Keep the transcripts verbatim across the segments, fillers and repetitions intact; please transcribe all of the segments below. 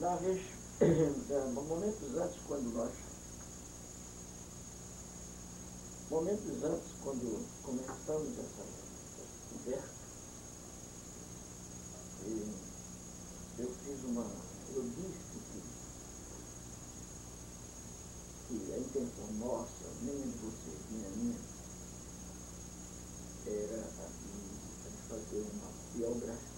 Na vez, momentos antes, quando nós, momentos antes, quando começamos essa, essa conversa, eu fiz uma, eu disse que, que a intenção nossa, nem de vocês, nem a minha, era a de, a de fazer uma biografia,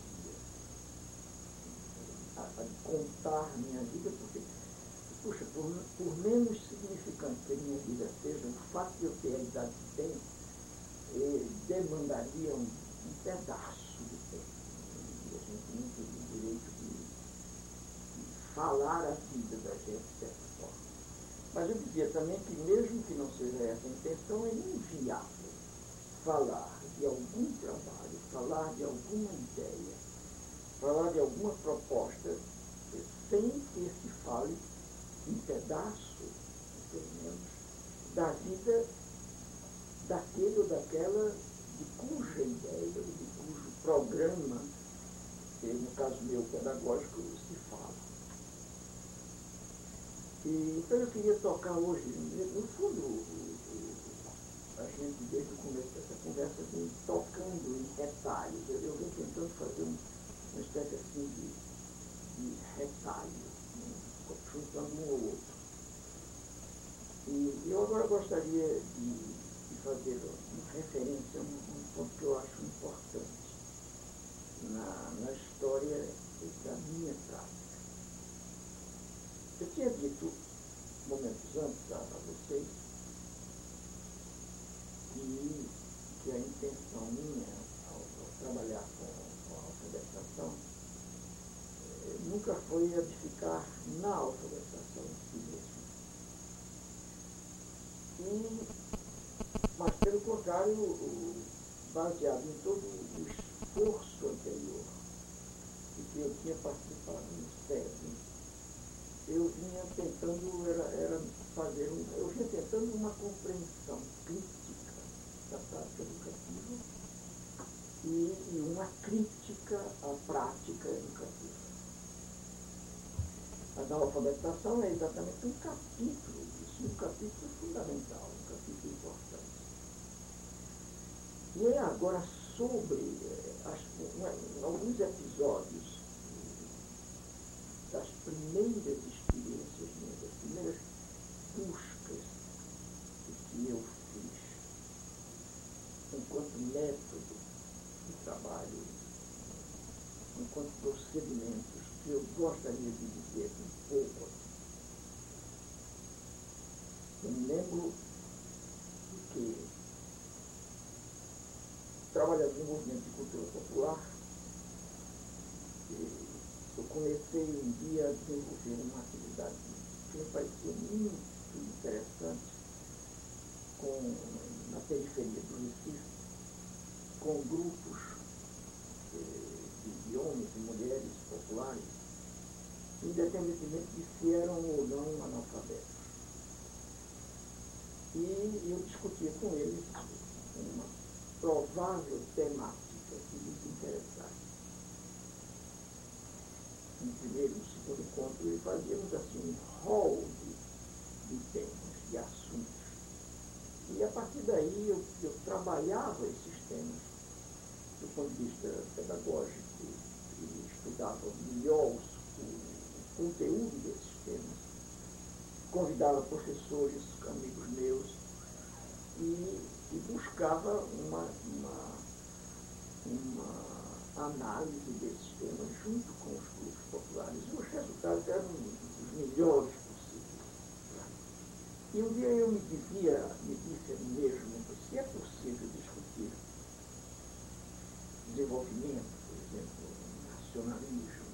a, a de contar minha vida, porque, puxa, por, por menos significante que a minha vida seja, o fato de eu ter a idade que tenho, eh, demandaria um, um pedaço de tempo. E a gente não tem o direito de, de falar a vida da gente de certa forma. Mas eu dizia também que, mesmo que não seja essa a intenção, é inviável falar de algum trabalho, falar de alguma ideia, falar de alguma proposta, sem que se fale em pedaço, pelo menos, da vida daquele ou daquela de cuja ideia, ou de cujo programa, no caso meu pedagógico, se fala. E, então eu queria tocar hoje, no fundo, o, o, a gente desde o começo dessa conversa vem tocando em retalhos. Eu, eu venho tentando fazer um, uma espécie assim de, de retalho, né, juntando um ao outro. E eu agora gostaria de, de fazer uma referência a um, um ponto que eu acho importante na, na história da minha prática. Eu tinha dito, momentos antes, a, a vocês, que, que a intenção minha, ao, ao trabalhar com, com a alfabetização, eh, nunca foi a de ficar na alfabetização em si mesmo. E, mas, pelo contrário, o, baseado em todo o esforço anterior de que eu tinha participado no S E B, eu vinha tentando, era, era fazer um, eu vinha tentando uma compreensão crítica da prática educativa e, e uma crítica à prática educativa. Mas a alfabetização é exatamente um capítulo disso, um capítulo fundamental, um capítulo importante. E é agora sobre as, uma, alguns episódios das primeiras experiências minhas, das primeiras buscas que eu fiz enquanto método de trabalho, enquanto procedimentos, que eu gostaria de dizer um pouco aqui. Eu me lembro de que, trabalhando no movimento de cultura popular, eu comecei um dia a desenvolver uma atividade que me parecia muito interessante com, na periferia do Recife, com grupos de, de homens e mulheres populares, independentemente de se eram ou não analfabetos. E eu discutia com eles uma provável temática que lhes interessasse. No primeiro e no segundo encontro, e fazíamos assim um rol de, de temas, de assuntos. E a partir daí eu, eu trabalhava esses temas do ponto de vista pedagógico e estudava melhor o, o conteúdo desses temas. Convidava professores, amigos meus, e, e buscava uma, uma, uma análise desses temas junto com os grupos populares. E os resultados eram os melhores possíveis. E um dia eu me dizia, me disse a mim mesmo, se é possível discutir desenvolvimento, por exemplo, nacionalismo,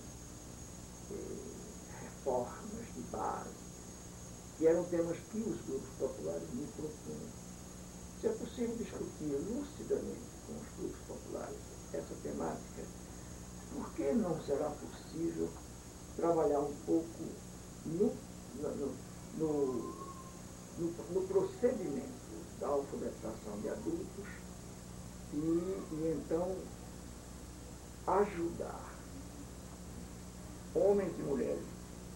eh, reformas de base, que eram temas que os grupos populares me propunham. Se é possível discutir lucidamente com os grupos populares essa temática, por que não será possível trabalhar um pouco no, no, no, no, no procedimento da alfabetização de adultos e, e então ajudar homens e mulheres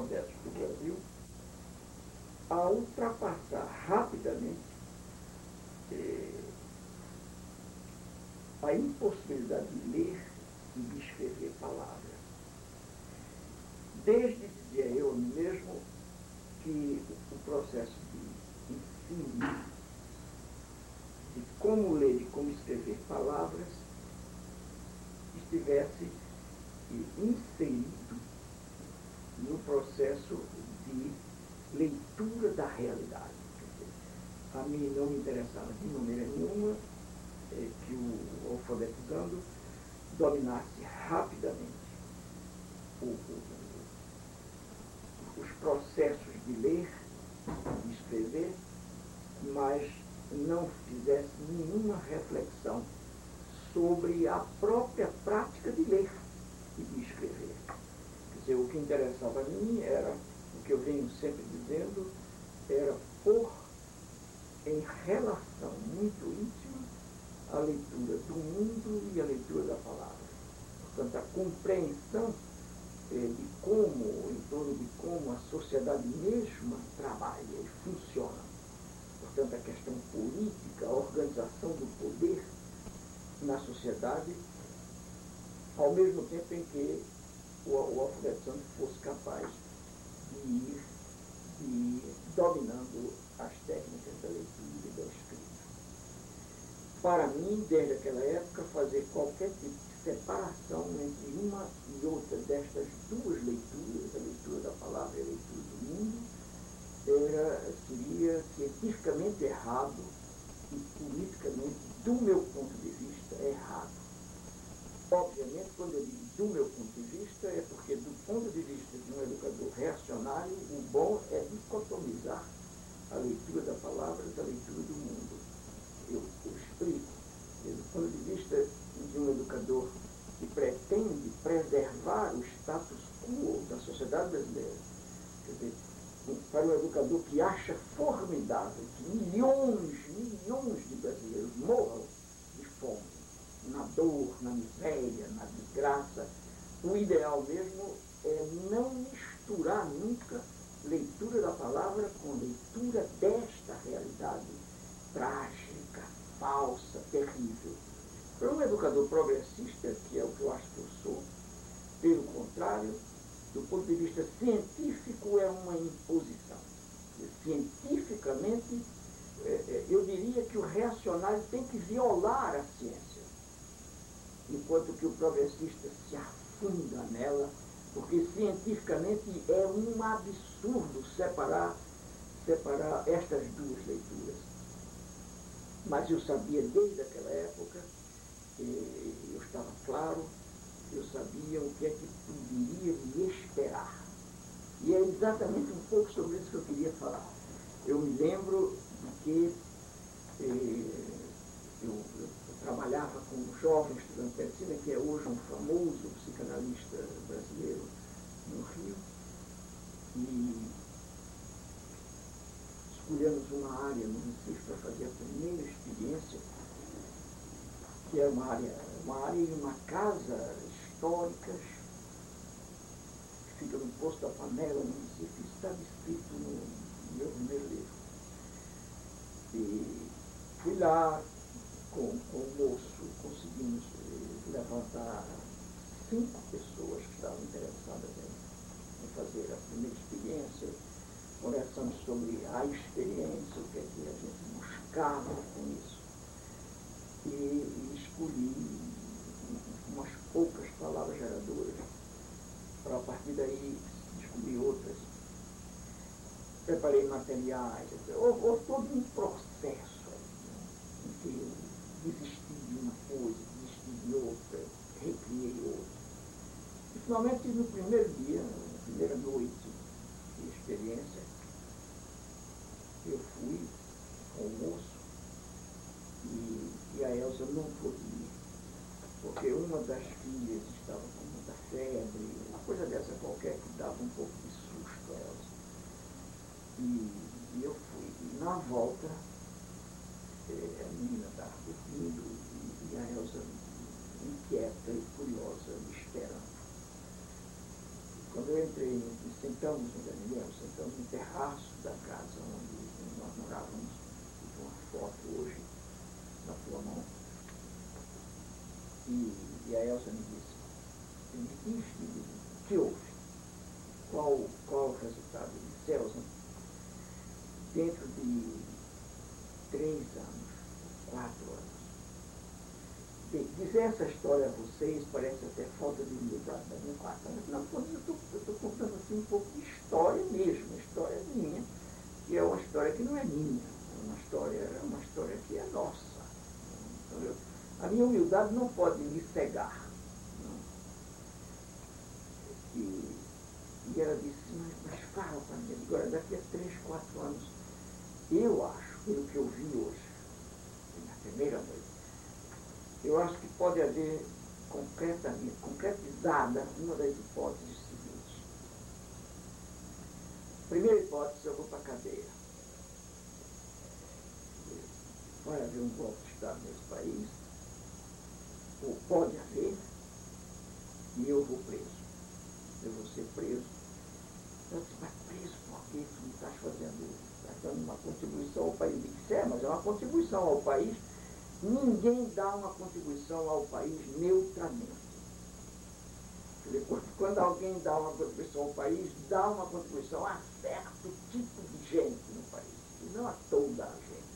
analfabetos do Brasil a ultrapassar rapidamente eh, a impossibilidade de ler e de escrever palavras. Desde, dizia eu mesmo, que o processo de ensino de como ler e como escrever palavras estivesse inserido no processo de leitura da realidade. Quer dizer, a mim não me interessava de maneira nenhuma é, que o alfabetizando dominasse rapidamente o, o, os processos de ler e de escrever, mas não fizesse nenhuma reflexão sobre a própria prática de ler e de escrever. Quer dizer, o que interessava a mim era, o que eu venho sempre dizendo, era pôr em relação muito íntima a leitura do mundo e a leitura da palavra. Portanto, a compreensão eh, de como, em torno de como a sociedade mesma trabalha e funciona. Portanto, a questão política, a organização do poder na sociedade, ao mesmo tempo em que o, o alfabetizando fosse capaz de ir, de ir dominando as técnicas da leitura e da escrita. Para mim, desde aquela época, fazer qualquer tipo de separação entre uma e outra destas duas leituras, a leitura da palavra e a leitura do mundo, era, seria cientificamente errado e politicamente, do meu ponto de vista, errado. Obviamente, quando eu digo do meu ponto de vista, é porque, do ponto de vista de um educador reacionário, o bom é dicotomizar a leitura da palavra da leitura do mundo. Eu, eu explico. Do ponto de vista de um educador que pretende preservar o status quo da sociedade brasileira, quer dizer, para um educador que acha formidável que milhões, milhões de brasileiros morram de fome, na dor, na miséria, na desgraça, o ideal mesmo é não misturar nunca leitura da palavra com leitura desta realidade trágica, falsa, terrível. Para um educador progressista, que é o que eu acho que eu sou, pelo contrário, do ponto de vista científico, é uma imposição. Cientificamente, eu diria que o reacionário tem que violar a ciência, enquanto que o progressista se afunda nela, porque cientificamente é um absurdo separar, separar estas duas leituras. Mas eu sabia desde aquela época, eu estava claro, eu sabia o que é que poderia me esperar. E é exatamente um pouco sobre isso que eu queria falar. Eu me lembro de que eh, eu, eu trabalhava com um jovem estudante de medicina, que é hoje um famoso psicanalista brasileiro no Rio, e escolhemos uma área no Recife para fazer a primeira experiência, que é uma área, uma área em uma casa histórica, que fica no Poço da Panela, no Recife. Isso está descrito no meu primeiro livro. E fui lá com, com o moço, conseguimos levantar cinco pessoas que estavam interessadas em, em fazer a primeira experiência. Conversamos sobre a experiência, o que é que a gente buscava com isso. E, e escolhi umas poucas palavras geradoras para, a partir daí, descobrir outras. Preparei materiais, houve, houve todo um processo aí, em que eu desisti de uma coisa, desisti de outra, recriei outra. E, finalmente, no primeiro dia, na primeira noite de experiência, eu fui com o moço e, e a Elza não pôde ir, porque uma das filhas estava com muita febre, uma coisa dessa qualquer que dava um pouco de susto a Elza. E, e eu fui. E na volta, eh, a menina estava dormindo e, e a Elza inquieta e curiosa, me esperando. quando eu entrei, sentamos no Galileu, sentamos no terraço da casa onde nós morávamos, com uma foto hoje na tua mão. E, e a Elsa me disse, me diz, o que houve? Qual, qual o resultado? Eu disse, Elsa, dentro de três anos, quatro anos, bem, dizer essa história a vocês parece até falta de humildade da minha parte. Não, eu estou contando assim um pouco de história mesmo, história minha, que é uma história que não é minha, é uma história, é uma história que é nossa. Então, eu, a minha humildade não pode me cegar. Não. E, e ela disse, mas, mas fala para mim, agora daqui a três, quatro anos, eu acho, pelo que eu vi hoje, na primeira noite, eu acho que pode haver concretamente, concretizada uma das hipóteses seguintes. Primeira hipótese, eu vou para a cadeia. Vai haver um golpe de Estado nesse país, ou pode haver, e eu vou preso. Eu vou ser preso. Eu disse, mas preso por quê? Tu não estás fazendo, estás dando uma contribuição ao país. Eu disse, é, mas é uma contribuição ao país. Ninguém dá uma contribuição ao país neutramente. Quando alguém dá uma contribuição ao país, dá uma contribuição a certo tipo de gente no país, e não a toda a gente.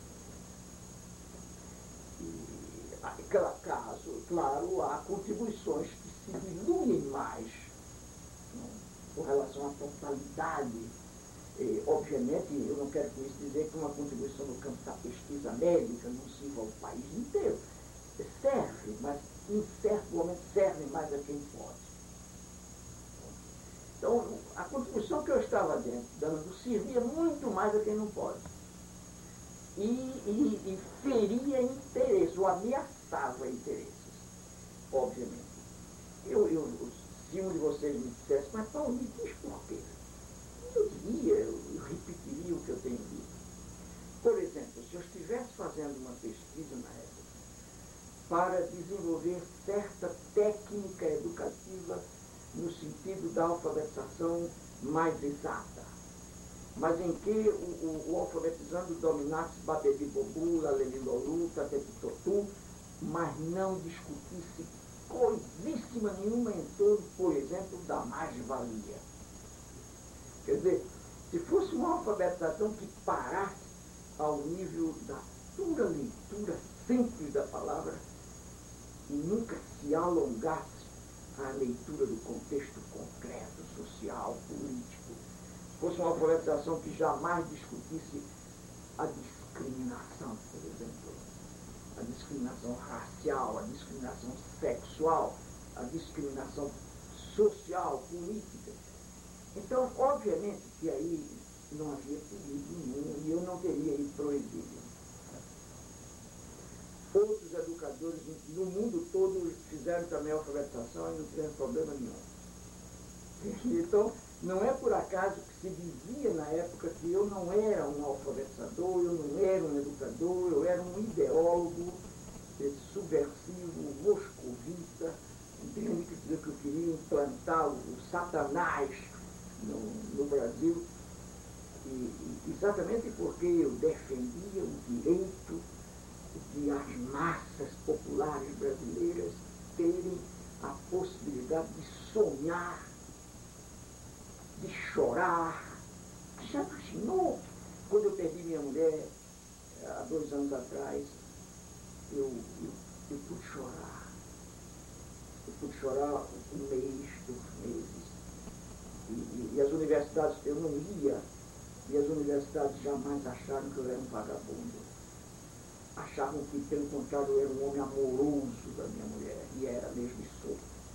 E, caso, claro, há contribuições que se diluem mais, não, com relação à totalidade. E, obviamente, eu não quero com isso dizer que uma contribuição no campo da pesquisa médica não sirva ao país inteiro. Serve, mas em certo momento serve mais a quem pode. Então, a contribuição que eu estava dentro, dando, servia muito mais a quem não pode. E, e, e feria interesses, ou ameaçava interesses, obviamente. Eu, eu, se um de vocês me dissesse, mas Paulo, me diz por quê? Eu diria, eu, eu repetiria o que eu tenho dito. Por exemplo, se eu estivesse fazendo uma pesquisa na época para desenvolver certa técnica educativa no sentido da alfabetização mais exata, mas em que o, o, o alfabetizando dominasse babebi bobu, lalelilolu, tatepitotu, mas não discutisse coisíssima nenhuma em torno, por exemplo, da mais-valia. Quer dizer, se fosse uma alfabetização que parasse ao nível da pura leitura simples da palavra e nunca se alongasse à leitura do contexto concreto, social, político, se fosse uma alfabetização que jamais discutisse a discriminação, por exemplo, a discriminação racial, a discriminação sexual, a discriminação social, política. Então, obviamente que aí não havia perigo nenhum e eu não teria ido para o exílio. Outros educadores no mundo todo fizeram também alfabetização e não tiveram problema nenhum. Então, não é por acaso que se dizia na época que eu não era um alfabetizador, eu não era um educador, eu era um ideólogo subversivo, moscovita, entende? Que eu queria implantar o satanás no, no Brasil, e, e, exatamente porque eu defendia o direito de as massas populares brasileiras terem a possibilidade de sonhar, de chorar. Já imaginou? Quando eu perdi minha mulher, há dois anos atrás, eu, eu, eu pude chorar. Eu pude chorar um mês, dois meses. E, e, e as universidades, eu não ia, e as universidades jamais acharam que eu era um vagabundo. Achavam que, pelo contrário, eu era um homem amoroso da minha mulher, e era mesmo, e sou.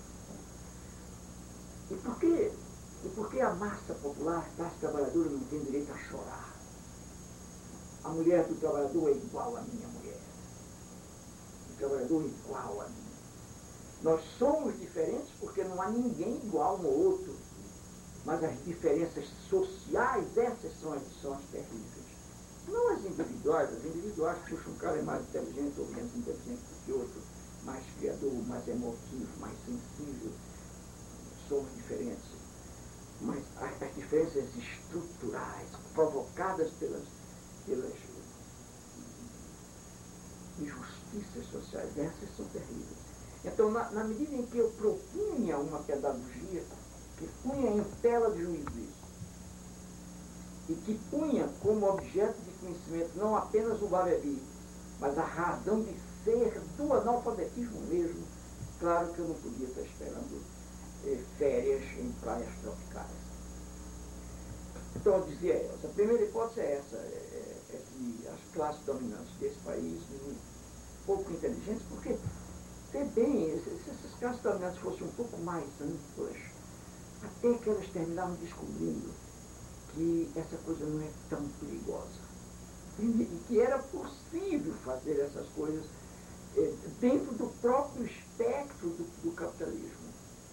E por quê? E por que a massa popular, a classe trabalhadora, não tem direito a chorar? A mulher do trabalhador é igual à minha mulher. O trabalhador é igual a mim. Nós somos diferentes porque não há ninguém igual um ao outro. Mas as diferenças sociais, essas são as, são as terríveis. Não as individuais. As individuais, puxa, um cara é mais inteligente ou menos inteligente do que outro, mais criador, mais emotivo, mais sensível. Somos diferentes. mas as, as diferenças estruturais provocadas pelas, pelas injustiças sociais, essas são terríveis. Então, na, na medida em que eu propunha uma pedagogia que punha em tela de juízo isso, e que punha como objeto de conhecimento não apenas o babebi, mas a razão de ser do analfabetismo mesmo, claro que eu não podia estar esperando eh, férias em praias tropicais. Então, eu dizia a Elza, a primeira hipótese é essa, é, é que as classes dominantes desse país, muito pouco inteligentes, porque, vê bem, se, se essas classes dominantes fossem um pouco mais amplas, até que elas terminavam descobrindo que essa coisa não é tão perigosa. E que era possível fazer essas coisas eh, dentro do próprio espectro do, do capitalismo.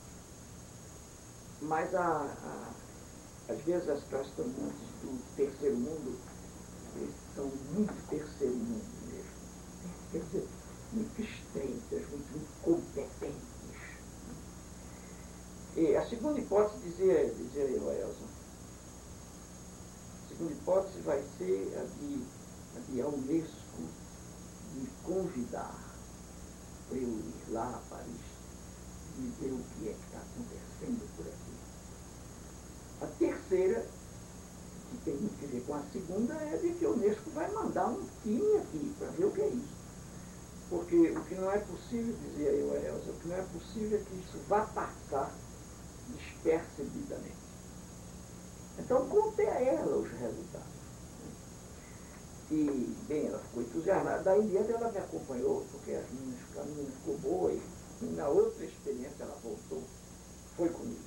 Mas, a, a, às vezes, as classes dominantes do terceiro mundo são muito terceiro mundo mesmo. Quer dizer, muito estreitas, muito incompetentes. E a segunda hipótese, dizia, dizia eu a Elza, a segunda hipótese vai ser a de, a de a Unesco me convidar para eu ir lá a Paris e ver o que é que está acontecendo por aqui. A terceira, que tem muito que ver com a segunda, é de que a Unesco vai mandar um time aqui para ver o que é isso. Porque o que não é possível, dizia eu a Elza, o que não é possível é que isso vá passar despercebidamente. Então, contei a ela os resultados. E, bem, ela ficou entusiasmada. Daí em diante ela me acompanhou, porque as meninas, a menina ficou boa e, e na outra experiência ela voltou, foi comigo.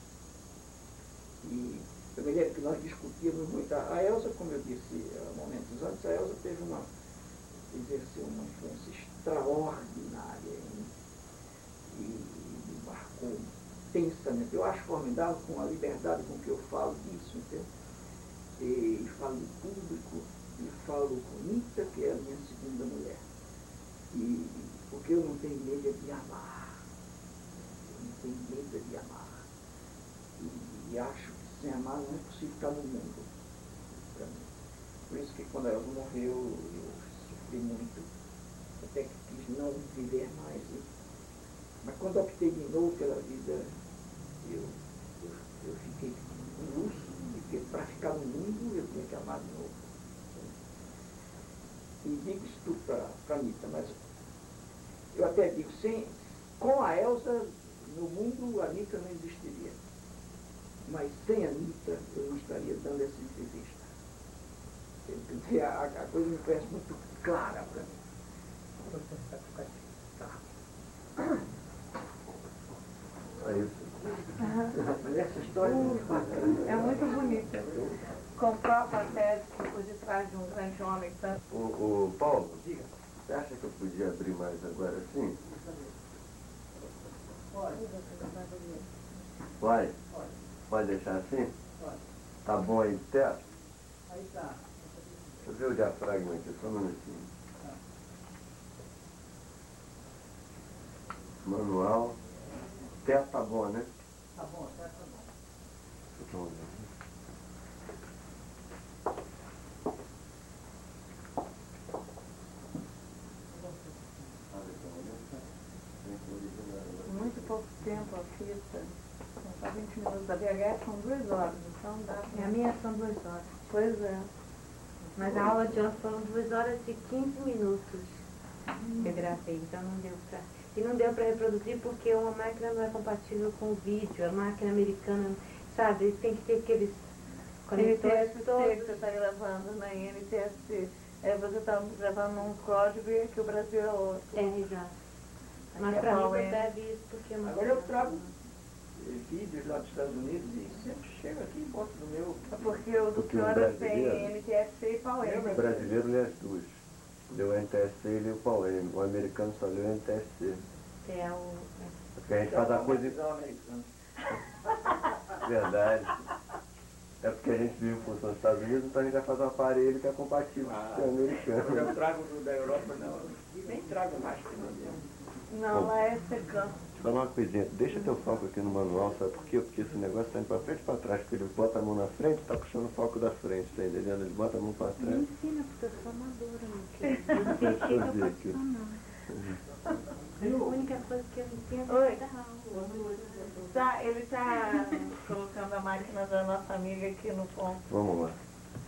E eu me lembro que nós discutíamos muito. A Elza, como eu disse há momentos antes, a Elza teve uma, exerceu uma influência extraordinária em, e me marcou intensamente. Eu acho formidável com a liberdade com que eu falo disso, entende? E falo em público, e falo com Nita, que é a minha segunda mulher. E, porque eu não tenho medo de amar. Eu não tenho medo de amar. E, e acho que sem amar não é possível ficar no mundo. Pra mim. Por isso que quando ela morreu, eu sofri muito. Até que quis não viver mais. E, mas quando optei de novo pela vida, eu, eu, eu fiquei lúcido, porque para ficar no mundo eu tinha que amar de novo. E digo isso tudo para a Anitta, mas eu até digo, sem, com a Elza, no mundo a Anitta não existiria. Mas sem a Anitta eu não estaria dando essa entrevista. Quer dizer, a, a coisa me parece muito clara para mim. É isso. Mas essa história é muito bacana. É muito bonita. Comprova a tese por detrás de um grande homem. Tanto... O, o Paulo, diga. Você acha que eu podia abrir mais agora assim? Pode. Pode? Pode. Pode deixar assim? Pode. Tá bom aí de teto? Aí tá. Deixa eu ver o diafragma aqui, só um minutinho. Tá. Manual. Teto tá bom, né? Tá bom, teto tá bom. Vamos ver. Muito pouco tempo a fita. São só vinte minutos. A V H S são duas horas, então dá pra... E a minha são duas horas. Pois é. Mas a aula de ontem foram duas horas e quinze minutos que eu gravei, então não deu pra... E não deu pra reproduzir porque uma máquina não é compatível com o vídeo, a máquina americana, sabe, tem que ter aqueles N T conectores S C que todos. você está gravando na N T S C. É, você está gravando um código e aqui o Brasil é outro. É, exato. Mas Aqui é pra mim pau, não hein? deve isso porque é uma Agora eu trago vídeos lá dos Estados Unidos e sempre chego aqui e boto no meu... Porque o do Porque o senhora tem brasileiro- N T S C e pau. O brasileiro lê as duas. Leu o N T S C e leu o P A U E M. O americano só leu o N T S C. que é o... Porque a gente faz a coisa... americano. Verdade. É porque a gente vive em função dos Estados Unidos, então a gente vai fazer um aparelho que é compatível Ah, com o americano. Eu trago do da Europa, não. Nem trago mais que não deu. Não, lá é secão. falar uma coisinha. Deixa teu foco aqui no manual, sabe por quê? Porque esse negócio tá indo pra frente e pra trás. Porque ele bota a mão na frente e tá puxando o foco da frente, tá entendendo? Ele bota a mão pra Me trás. ensina, porque eu sou amadora, meu querido. Eu sei que eu fazer aqui. profissional. A única coisa que eu entendo Oi. é dar aula. Tá, ele está colocando a máquina da nossa amiga aqui no ponto. Vamos lá.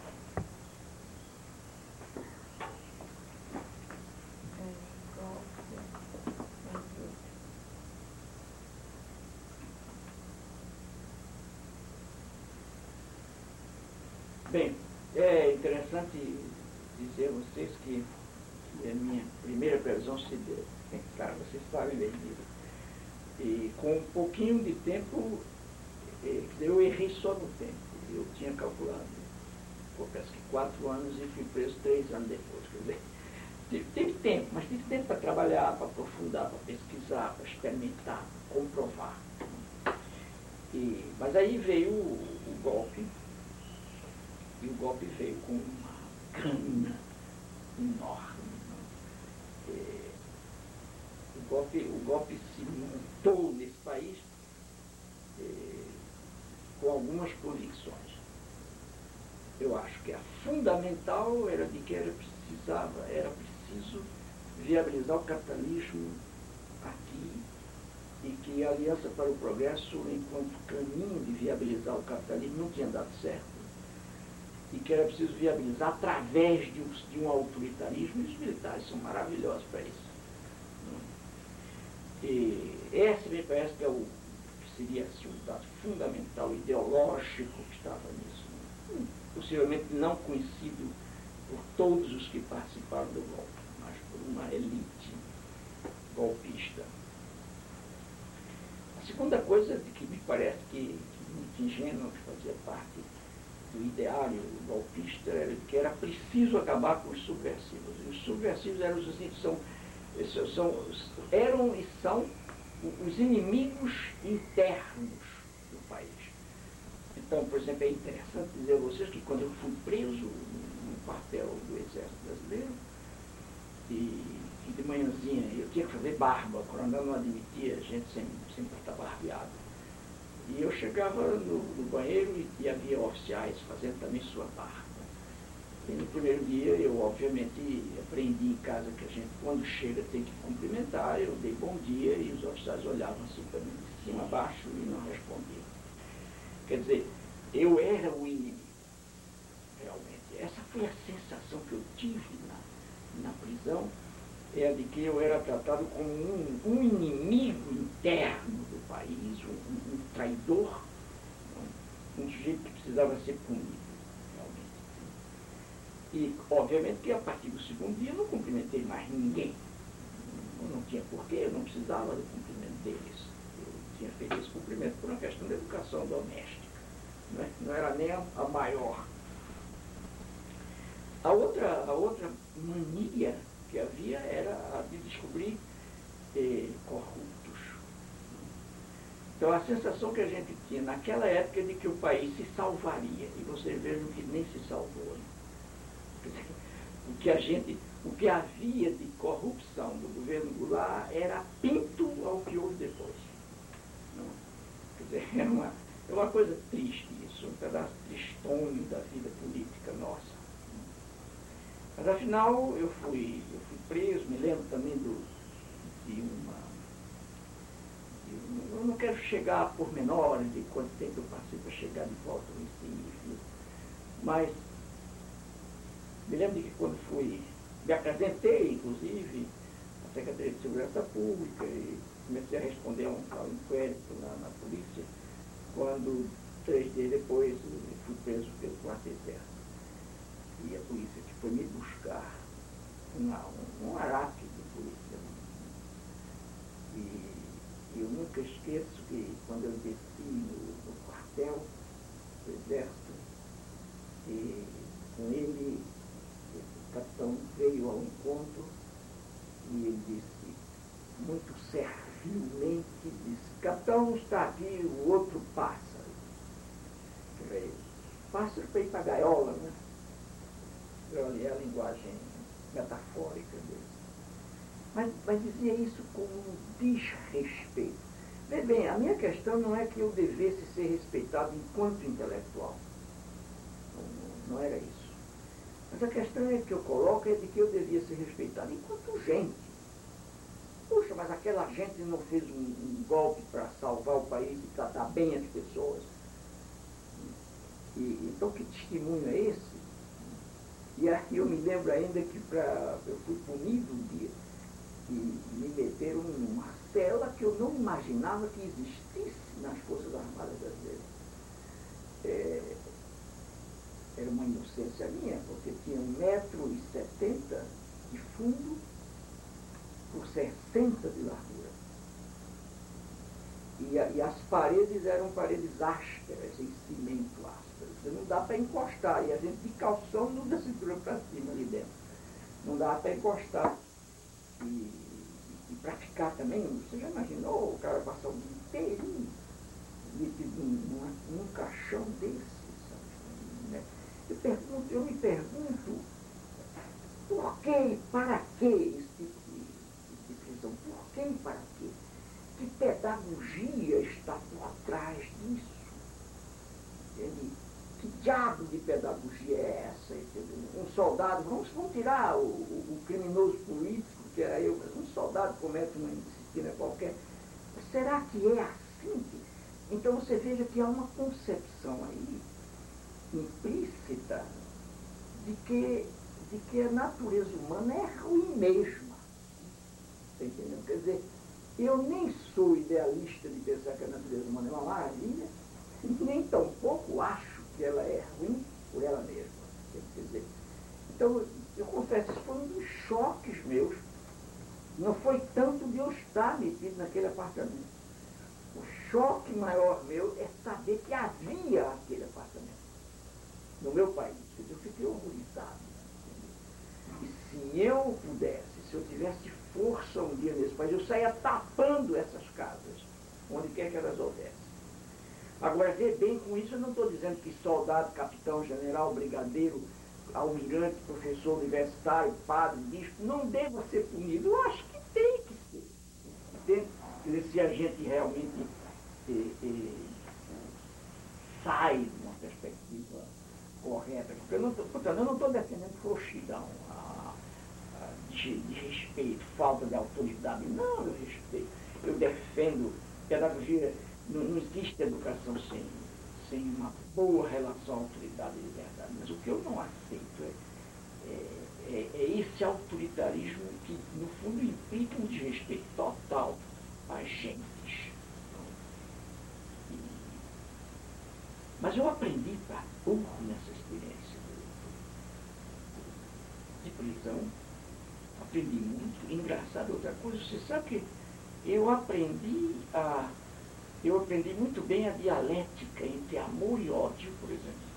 Bem, é interessante dizer a vocês que, que a minha primeira prisão se deu. Claro, vocês sabem bem disso. E com um pouquinho de tempo, eh, eu errei só no tempo. Eu tinha calculado, por parece que quatro anos e fui preso três anos depois. Quer dizer, tive, teve tempo, mas tive tempo para trabalhar, para aprofundar, para pesquisar, para experimentar, comprovar. E, mas aí veio o, o golpe, e o golpe veio com uma grana enorme. É, o, golpe, o golpe se montou nesse país é, com algumas convicções. Eu acho que a fundamental era de que era, precisava, era preciso viabilizar o capitalismo aqui e que a Aliança para o Progresso, enquanto caminho de viabilizar o capitalismo, não tinha dado certo. E que era preciso viabilizar através de um, de um autoritarismo, e os militares são maravilhosos para isso. E esse me parece que é o que seria assim, um dado fundamental, ideológico que estava nisso. Possivelmente não conhecido por todos os que participaram do golpe, mas por uma elite golpista. A segunda coisa de que me parece que, que muito ingênua, que fazia parte do ideário golpista, era que era preciso acabar com os subversivos. E os subversivos eram, assim, são, são, eram e são os inimigos internos do país. Então, por exemplo, é interessante dizer a vocês que quando eu fui preso no quartel do Exército Brasileiro, e, e de manhãzinha eu tinha que fazer barba, o coronel não admitia gente sem, sem estar barbeado. E eu chegava no, no banheiro e, e havia oficiais fazendo também sua barba. E no primeiro dia eu, obviamente, aprendi em casa que a gente, quando chega, tem que cumprimentar. Eu dei bom dia e os oficiais olhavam assim para mim, de cima a baixo, e não respondiam. Quer dizer, eu era o inimigo, realmente. Essa foi a sensação que eu tive na, na prisão, é a de que eu era tratado como um, um inimigo interno do país, um, um traidor, um, um sujeito que precisava ser punido, realmente. E, obviamente, que a partir do segundo dia eu não cumprimentei mais ninguém. Eu não tinha porquê, eu não precisava do cumprimento deles. Eu tinha feito esse cumprimento por uma questão de educação doméstica. Não, é? Não era nem a, a maior. A outra, a outra mania que havia era a de descobrir eh, corruptos. Então a sensação que a gente tinha naquela época de que o país se salvaria, e vocês vejam que nem se salvou. Né? Quer dizer, o que a gente, o que havia de corrupção do governo Goulart era pinto ao que houve depois. Não? Quer dizer, é uma, é uma coisa triste isso, um pedaço tristonho da vida política nossa. Mas, afinal, eu fui, eu fui preso, me lembro também do, de uma... De, eu não quero chegar a pormenores de quanto tempo eu passei para chegar de volta ao Recife, mas me lembro de que quando fui... Me apresentei, inclusive, à Secretaria de Segurança Pública e comecei a responder a um, a um inquérito na, na polícia, quando, três dias depois, eu fui preso pelo quarto exército. E a polícia que foi me buscar, uma, um, um araque de polícia. E eu nunca esqueço que quando eu desci no, no quartel do Exército, e com ele, o capitão veio ao encontro e ele disse, muito servilmente, disse, capitão, está aqui o outro pássaro. Quer dizer, pássaro para ir para a gaiola, né? É a linguagem metafórica dele. Mas, mas dizia isso com um desrespeito. Vê bem, a minha questão não é que eu devesse ser respeitado enquanto intelectual. Não, não era isso. Mas a questão é que eu coloco é de que eu devia ser respeitado enquanto gente. Puxa, mas aquela gente não fez um, um golpe para salvar o país e tratar bem as pessoas. E, então, que testemunho é esse? E aí eu me lembro ainda que pra, eu fui punido um dia e me meteram numa cela que eu não imaginava que existisse nas Forças Armadas Brasileiras. É, era uma inocência minha, porque tinha um metro e setenta de fundo por sessenta de largura. E, a, e as paredes eram paredes ásperas, em cimento ásperas. Você não dá para encostar, e a gente de calção não da cintura para cima ali dentro. Não dá para encostar. E, e para ficar também, você já imaginou o cara passar o dia inteirinho metido num, num caixão desse, sabe? Né? Eu, pergunto, eu me pergunto, por que e para que esse tipo de, de prisão? Por que e para quê? Que pedagogia está por trás disso? Entende? Que diabo de pedagogia é essa? Entende? Um soldado, vamos, vamos tirar o, o, o criminoso político, que era eu, mas um soldado comete uma indisciplina qualquer. Será que é assim? Então você veja que há uma concepção aí implícita de que, de que a natureza humana é ruim mesmo. Está entendendo? Quer dizer, eu nem sou idealista de pensar que a natureza humana é uma maravilha, nem tampouco acho que ela é ruim por ela mesma. Quer dizer, então, eu confesso, isso foi um dos choques meus. Não foi tanto de eu estar metido naquele apartamento. O choque maior meu é saber que havia aquele apartamento no meu país. Quer dizer, eu fiquei horrorizado. Entendeu? E se eu pudesse, se eu tivesse força um dia nesse país, eu saía tapando essas casas, onde quer que elas houvessem. Agora, ver bem com isso, eu não estou dizendo que soldado, capitão, general, brigadeiro, almirante, professor universitário, padre, bispo, não deva ser punido. Eu acho que tem que ser. Tem, quer dizer, se a gente realmente eh, eh, sai de uma perspectiva correta. Porque eu não estou, portanto, eu não estou defendendo frouxidão, a, a, de, de respeito, falta de autoridade. Não, eu respeito. Eu defendo pedagogia. Não, não existe educação sem, sem uma boa relação à autoridade de verdade. Mas o que eu não aceito é, é, é, é esse autoritarismo que, no fundo, implica um desrespeito total às gentes. E, mas eu aprendi para pouco nessa experiência de, de prisão. Aprendi muito. Engraçado, outra coisa, você sabe que eu aprendi a... Eu aprendi muito bem a dialética entre amor e ódio, por exemplo.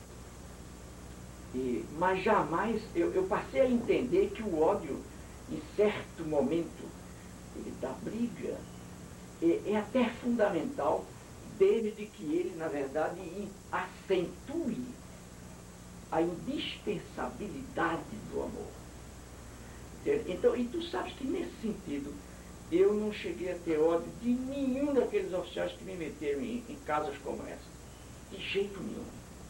E, mas jamais, eu, eu passei a entender que o ódio, em certo momento da briga, é, é até fundamental, desde que ele, na verdade, acentue a indispensabilidade do amor. Então, e tu sabes que nesse sentido, eu não cheguei a ter ódio de nenhum daqueles oficiais que me meteram em, em casas como essa. De jeito nenhum.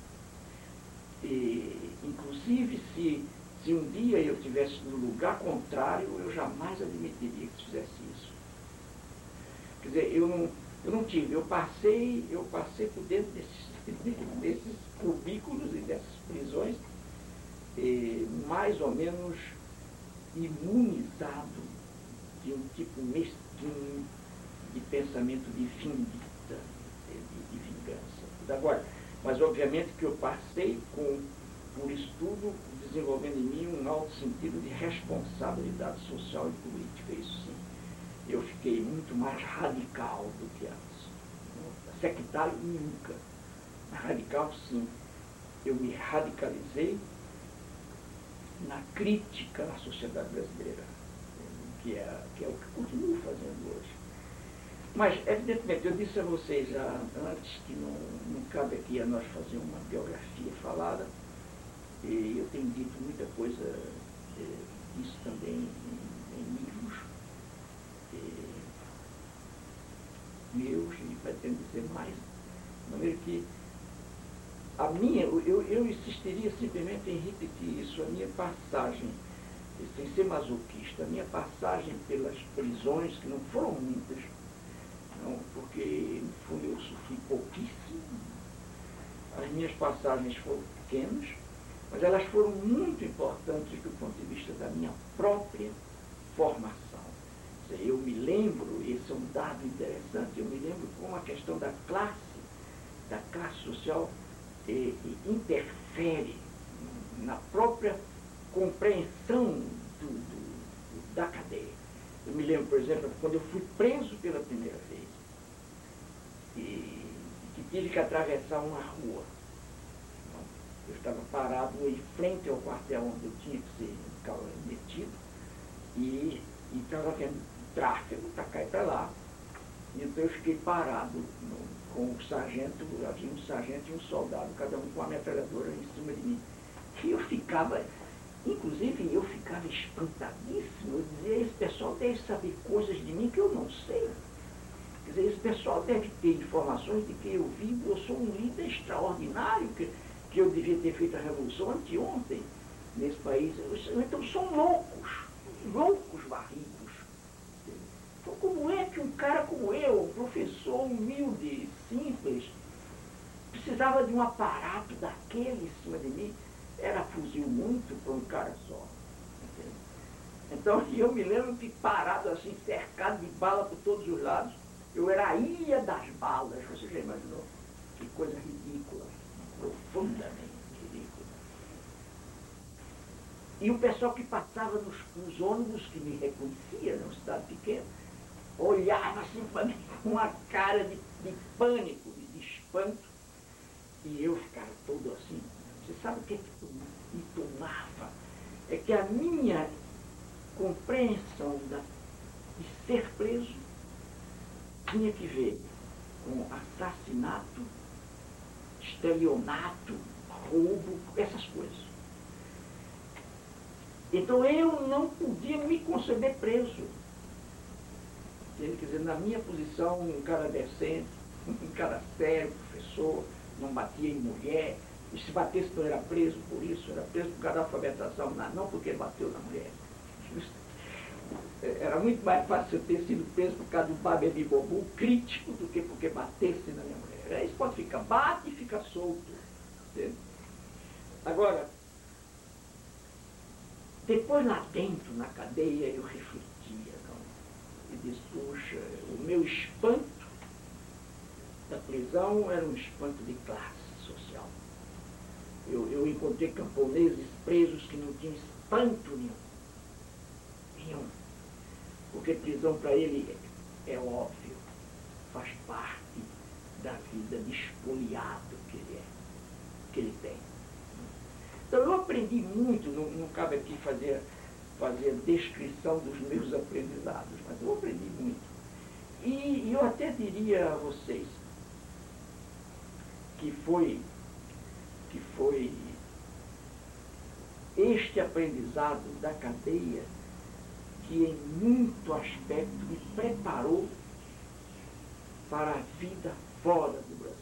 E, inclusive, se, se um dia eu estivesse no lugar contrário, eu jamais admitiria que se fizesse isso. Quer dizer, eu não, eu não tive. Eu passei, eu passei por dentro desses, desses cubículos e dessas prisões, e, mais ou menos imunizado de um tipo mesquinho de pensamento de vindita, de, de vingança. Agora, mas obviamente que eu passei com, por estudo, desenvolvendo em mim um alto sentido de responsabilidade social e política, isso sim. Eu fiquei muito mais radical do que antes. Sectário nunca. Radical sim. Eu me radicalizei na crítica à sociedade brasileira. Que é, que é o que continuo fazendo hoje. Mas, evidentemente, eu disse a vocês já antes que não, não cabe aqui a nós fazer uma biografia falada, e eu tenho dito muita coisa é, disso também em, em livros. E, meus e pretendo dizer mais, de maneira que a minha, eu, eu insistiria simplesmente em repetir isso, a minha passagem, sem ser masoquista, a minha passagem pelas prisões, que não foram muitas, não, porque no fundo eu sofri pouquíssimo, as minhas passagens foram pequenas, mas elas foram muito importantes do ponto de vista da minha própria formação. Quer dizer, eu me lembro, esse é um dado interessante, eu me lembro como a questão da classe, da classe social, E, e interfere na própria compreensão do, do, da cadeia. Eu me lembro, por exemplo, quando eu fui preso pela primeira vez e que tive que atravessar uma rua. Eu estava parado em frente ao quartel onde eu tinha que ser metido e estava havendo tráfego para cá e para lá. Então eu fiquei parado no, com o sargento, havia um sargento e um soldado, cada um com a metralhadora em cima de mim. E eu ficava, inclusive eu ficava espantadíssimo, eu dizia, esse pessoal deve saber coisas de mim que eu não sei. Quer dizer, esse pessoal deve ter informações de que eu vivo, eu sou um líder extraordinário, que, que eu devia ter feito a revolução anteontem nesse país. Eu, então são loucos, loucos varridos. Então, como é que um cara como eu, um professor humilde, simples, precisava de um aparato daquele em cima de mim? Era fuzil muito para um cara só. Entendeu? Então, eu me lembro que parado assim, cercado de bala por todos os lados, eu era a ilha das balas, você já imaginou? Que coisa ridícula, profundamente ridícula. E o pessoal que passava nos, nos ônibus, que me reconhecia, numa cidade pequena, olhava assim para mim com uma cara de, de pânico, de, de espanto, e eu ficava todo assim. Você sabe o que, é que me tomava? É que a minha compreensão da, de ser preso tinha que ver com assassinato, estelionato, roubo, essas coisas. Então eu não podia me conceber preso. Quer dizer, na minha posição, um cara decente, um cara sério, professor, não batia em mulher, e se batesse não era preso por isso, era preso por causa da alfabetização, não porque bateu na mulher. Era muito mais fácil eu ter sido preso por causa do babebibobu crítico do que porque batesse na minha mulher. Aí isso pode ficar, bate e fica solto. Entende? Agora, depois lá dentro, na cadeia, eu refletia. E disse, puxa, o meu espanto da prisão era um espanto de classe social. Eu, eu encontrei camponeses presos que não tinham espanto nenhum. Nenhum. Porque prisão para ele é, é óbvio, faz parte da vida de espoliado que ele é, que ele tem. Então eu aprendi muito, não, não cabe aqui fazer, fazer a descrição dos meus aprendizados, mas eu aprendi muito. E, e eu até diria a vocês que foi, que foi este aprendizado da cadeia que em muito aspecto me preparou para a vida fora do Brasil.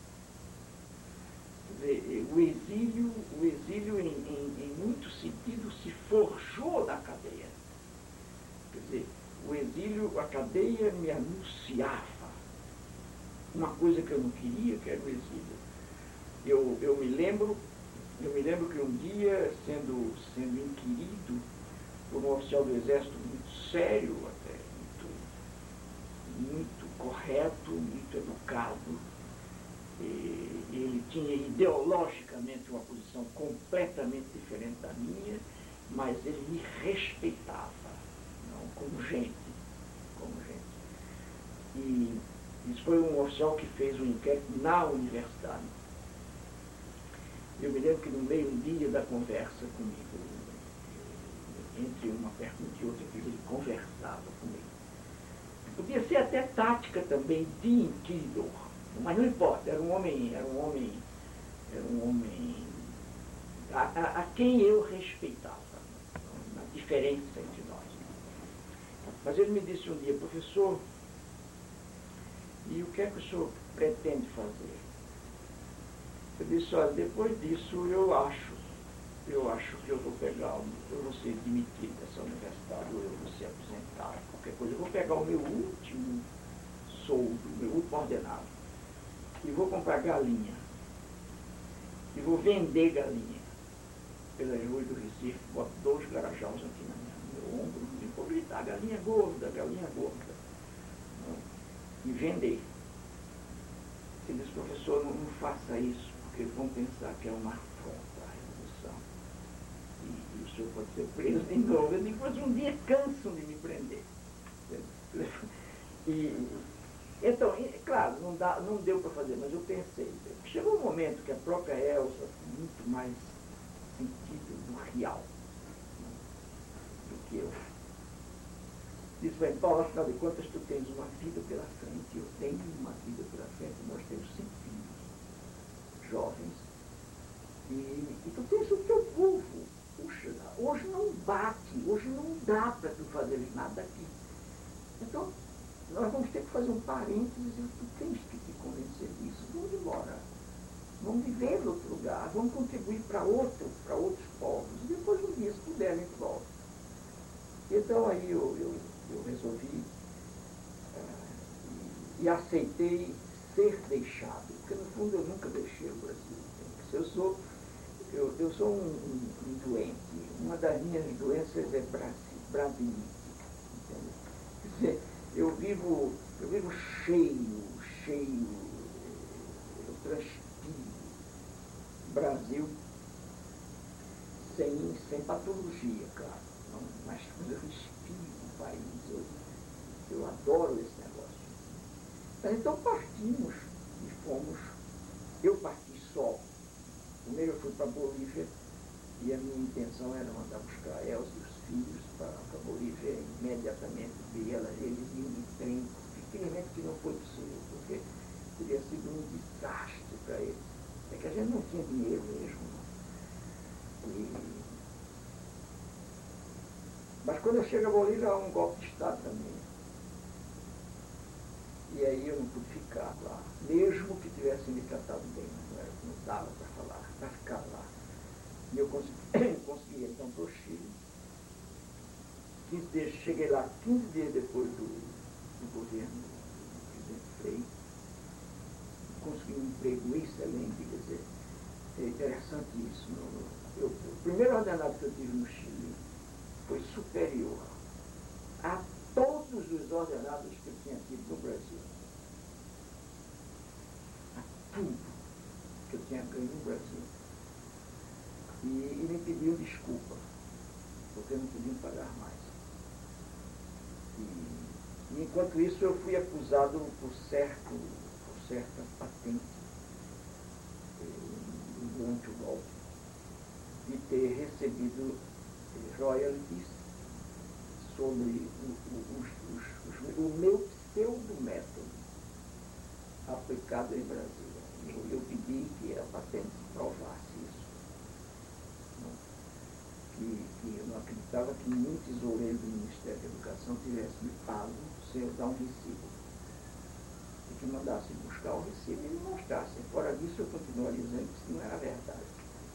Quer dizer, o exílio, o exílio em, em, em muito sentido, se forjou da cadeia. Quer dizer, o exílio, a cadeia me anunciava uma coisa que eu não queria, que era o exílio. Eu, eu me lembro, eu me lembro que um dia, sendo, sendo inquirido por um oficial do Exército muito sério, até muito, muito correto, muito educado, e ele tinha ideologicamente uma posição completamente diferente da minha, mas ele me respeitava, não, como gente, como gente. E isso foi um oficial que fez um inquérito na universidade. Eu me lembro que no meio um dia da conversa comigo, entre uma pergunta e outra, ele conversava comigo. Podia ser até tática também de inquiridor, mas não importa, era um homem, era um homem, era um homem a, a, a quem eu respeitava, na diferença entre nós. Mas ele me disse um dia, professor, E o que é que o senhor pretende fazer? Eu disse, olha, depois disso eu acho, eu acho que eu vou pegar, eu vou ser demitido dessa universidade, ou eu vou ser aposentado, qualquer coisa. Eu vou pegar o meu último soldo, o meu último ordenado, e vou comprar galinha, e vou vender galinha pelas ruas do Recife, boto dois garajaus aqui na minha, no meu ombro, e vou gritar, galinha gorda, galinha gorda, e vender. Ele disse, professor, não, não faça isso, porque vão pensar que é uma afronta à Revolução. E, e o senhor pode ser preso de novo. Eu digo, mas um dia cansam de me prender. E, então, e, claro, não, dá, não deu para fazer, mas eu pensei. Chegou um momento que a própria Elsa, com muito mais sentido do real, né, do que eu, disse, bem, Paulo, afinal de contas, tu tens uma vida pela frente, eu tenho uma vida pela frente, nós temos cinco filhos jovens, e, e tu tens o teu povo. Puxa, hoje não bate, hoje não dá para tu fazeres nada aqui. Então, nós vamos ter que fazer um parênteses e tu tens que te convencer disso. Vamos embora. Vamos viver em outro lugar, vamos contribuir para outro, para outros povos. E depois, um dia, se puder, a gente volta. Então, aí eu, eu, eu resolvi uh, e, e aceitei ser deixado. Porque, no fundo, eu nunca deixei o Brasil. Eu sou, eu, eu sou um, um, um doente. Uma das minhas doenças é brasilite. Quer dizer, eu vivo, eu vivo cheio, cheio, eu transpiro Brasil sem, sem patologia, claro. Não, mas eu respiro o país, eu, eu adoro esse negócio. Mas então partimos e fomos, eu parti só. Primeiro eu fui para a Bolívia e a minha intenção era mandar buscar a Elsa e os filhos para a Bolívia imediatamente, e ela, eles iam de trem. Infelizmente que não foi possível, porque teria sido um desastre para eles. É que a gente não tinha dinheiro mesmo. E... Mas quando eu chego a Bolívia, há um golpe de Estado também. E aí eu não pude ficar lá, mesmo que tivessem me tratado bem, não, era, não dava para falar, para ficar lá. E eu consegui, consegui então para o Chile. quinze dias, cheguei lá quinze dias depois do, do governo do presidente Frei. Consegui um emprego excelente, quer dizer, é interessantíssimo. Eu, o primeiro ordenado que eu tive no Chile foi superior a todos os ordenados que eu tinha tido no Brasil. A tudo que eu tinha ganho no Brasil. E, e me pediu desculpa, porque não podiam pagar mais. E, e enquanto isso eu fui acusado por, certo, por certa patente eh, durante o golpe de ter recebido eh, royalties sobre o, o, os, os, os, o meu pseudo-método aplicado em Brasília. Eu, eu pedi que a patente provasse isso. Que, que eu não acreditava que nenhum tesoureiro do Ministério da Educação tivesse me pago sem eu dar um recibo. E que mandasse buscar o recibo e me mostrasse. Fora disso, eu continuaria dizendo que isso não era verdade.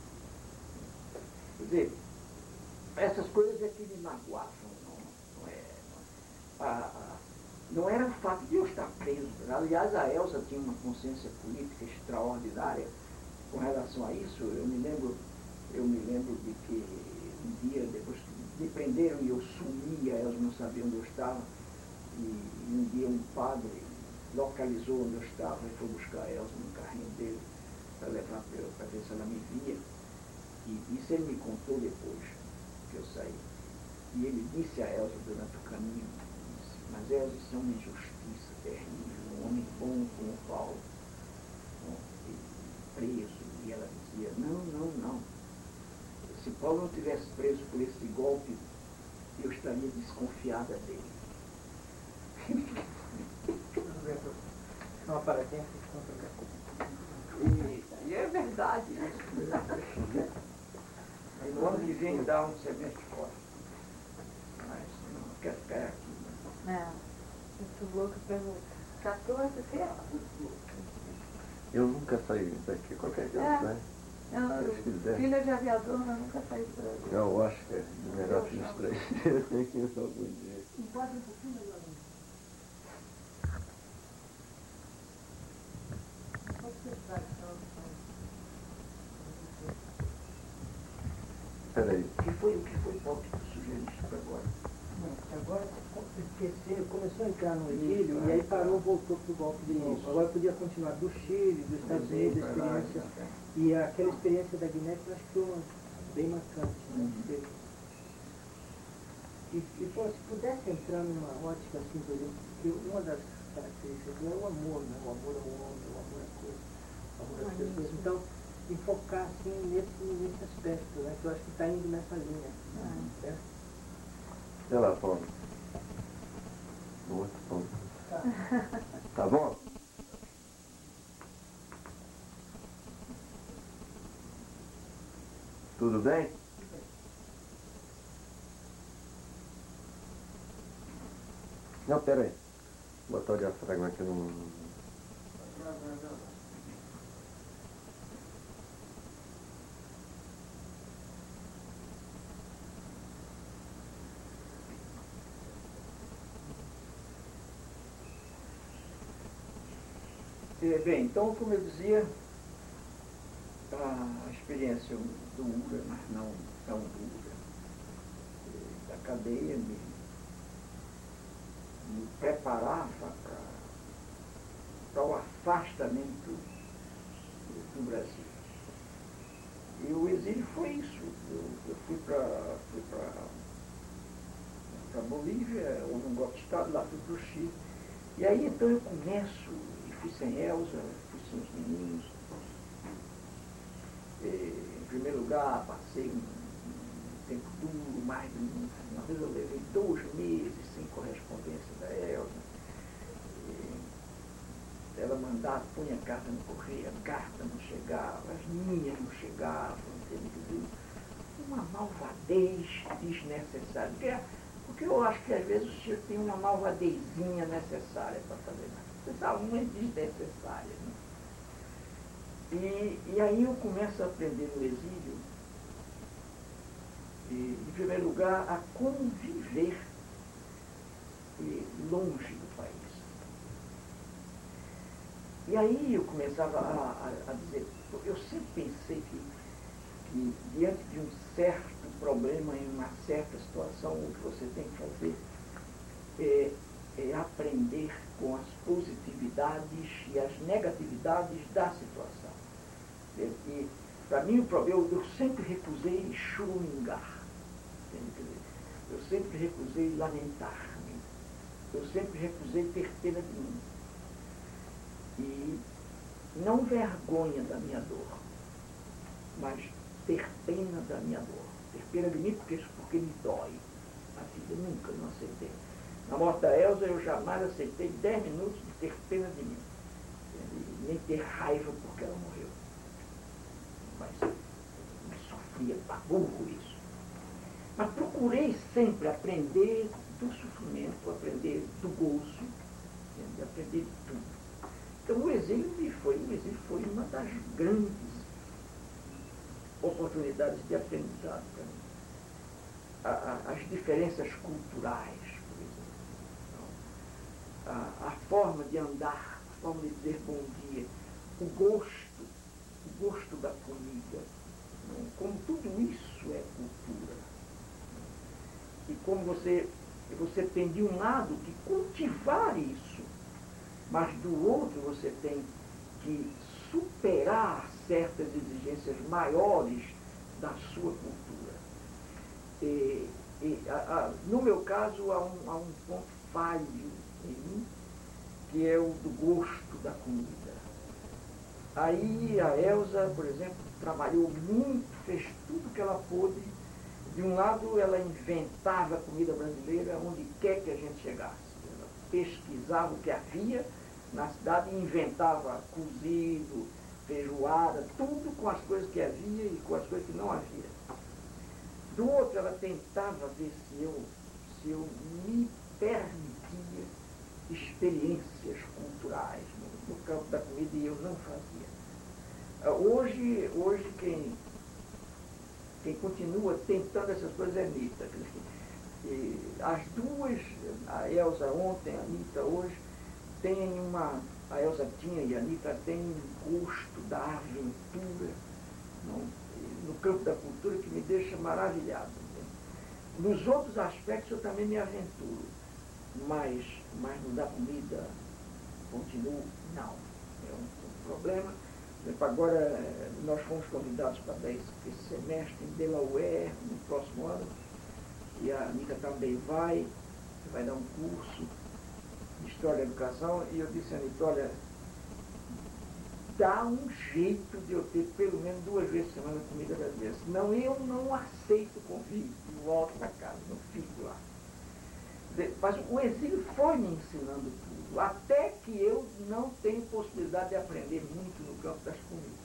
Quer dizer, essas coisas é que me magoavam. Não, não, é, não, a, a, não era o fato de eu estar preso. Aliás, a Elsa tinha uma consciência política extraordinária com relação a isso. Eu me lembro, eu me lembro de que um dia, depois que me prenderam e eu sumi, elas não sabiam onde eu estava, e, e um dia um padre localizou onde eu estava e foi buscar a Elsa no carrinho dele para levar para ver se ela me via. E isso ele me contou depois que eu saí. E ele disse a Elsa durante o caminho, disse, mas Elsa, isso é uma injustiça terrível, um homem bom como o Paulo, bom, preso. E ela dizia, não, não, não. Se Paulo não tivesse preso por esse golpe, eu estaria desconfiada dele. Não aparece e, e é verdade isso. E no ano que vem dá um semestre fora. Mas não quero ficar aqui. É, eu estou louca para voltar. quatorze, quinze. Eu nunca saí daqui, qualquer dia, É. né? Eu, Se quiser. filha de aviador, mas nunca saí do Brasil. Eu acho que é melhor filho estrangeiro, tem que ir algum dia. Pode um pouquinho melhor. Peraí. O que foi, o que foi, Paulo, que tu sugeriste para agora? Não, agora esqueceu, começou a entrar no exílio e aí parou, voltou para o golpe de novo. Agora podia continuar do Chile, dos Estados Unidos, a experiência. E aquela experiência da Guiné que eu acho que foi uma, bem marcante. Né? Porque, e, e pô, se pudesse entrar numa ótica assim, por exemplo, porque uma das características é o amor, né? O amor ao homem, o amor à coisa, o amor às pessoas. Então, enfocar assim nesse, nesse aspecto, né? Que eu acho que está indo nessa linha. Ah. Né? Olha lá, Paulo. Muito bom. Tá bom? Tudo bem? Não, pera aí. Vou botar o diafragma aqui no... É, bem, então, como eu dizia, a experiência dura, mas não tão dura, da cadeia me, me preparava para o afastamento do Brasil. E o exílio foi isso. Eu, eu fui para fui para Bolívia, ou num golpe de Estado, lá fui para o Chile. E aí então eu começo, e fui sem Elza, fui sem os meninos. E, em primeiro lugar, passei um, um tempo duro, mais de um, uma vez eu levei dois meses sem correspondência da Elza. E ela mandava, punha a carta no correio, a carta não chegava, as minhas não chegavam, entendeu? Uma malvadez desnecessária. Porque, porque eu acho que às vezes o senhor tem uma malvadezinha necessária para fazer nada. Uma desnecessária. Né? E, e aí eu começo a aprender no exílio, e, em primeiro lugar, a conviver e, longe do país. E aí eu começava a, a, a dizer, eu sempre pensei que, que diante de um certo problema, em uma certa situação, o que você tem que fazer é, é aprender com as positividades e as negatividades da situação. E, para mim, o problema, eu, eu sempre recusei choramingar, eu sempre recusei lamentar-me, eu sempre recusei ter pena de mim. E não vergonha da minha dor, mas ter pena da minha dor. Ter pena de mim porque, porque me dói. A vida nunca não aceitei. Na morte da Elza eu jamais aceitei dez minutos de ter pena de mim. E nem ter raiva porque ela morreu. Mas, mas sofria pra burro isso. Mas procurei sempre aprender do sofrimento, aprender do gozo, aprender de tudo. Então o exílio foi, o exílio foi uma das grandes oportunidades de aprendizado para mim. A, a, as diferenças culturais, por exemplo. A, a forma de andar, a forma de dizer bom dia, o gosto, o gosto da comida. Como tudo isso é cultura. E como você, você tem de um lado que cultivar isso, mas do outro você tem que superar certas exigências maiores da sua cultura. E, e, a, a, no meu caso, há um, há um ponto falho em mim, que é o do gosto da comida. Aí a Elza, por exemplo, trabalhou muito, fez tudo que ela pôde. De um lado, ela inventava a comida brasileira onde quer que a gente chegasse. Ela pesquisava o que havia na cidade e inventava cozido, feijoada, tudo com as coisas que havia e com as coisas que não havia. Do outro, ela tentava ver se eu, se eu me permitia experiências culturais no, no campo da comida e eu não fazia. Hoje, hoje quem, quem continua tentando essas coisas é a Anitta. E as duas, a Elza ontem, a Anitta hoje, têm uma, a Elza tinha e a Anitta têm um gosto da aventura no, no campo da cultura que me deixa maravilhado. Nos outros aspectos eu também me aventuro, mas, mas no da comida continuo, não. É um, um problema. Por exemplo, agora nós fomos convidados para dar esse, esse semestre em Delaware no próximo ano, e a Anitta também vai, vai dar um curso de História da Educação, e eu disse a Anitta, olha, dá um jeito de eu ter pelo menos duas vezes por semana comida brasileira, senão eu não aceito o convite, volto para casa, não fico lá. Mas o exílio foi me ensinando tudo, até que eu não tenho possibilidade de aprender muito no campo das comidas.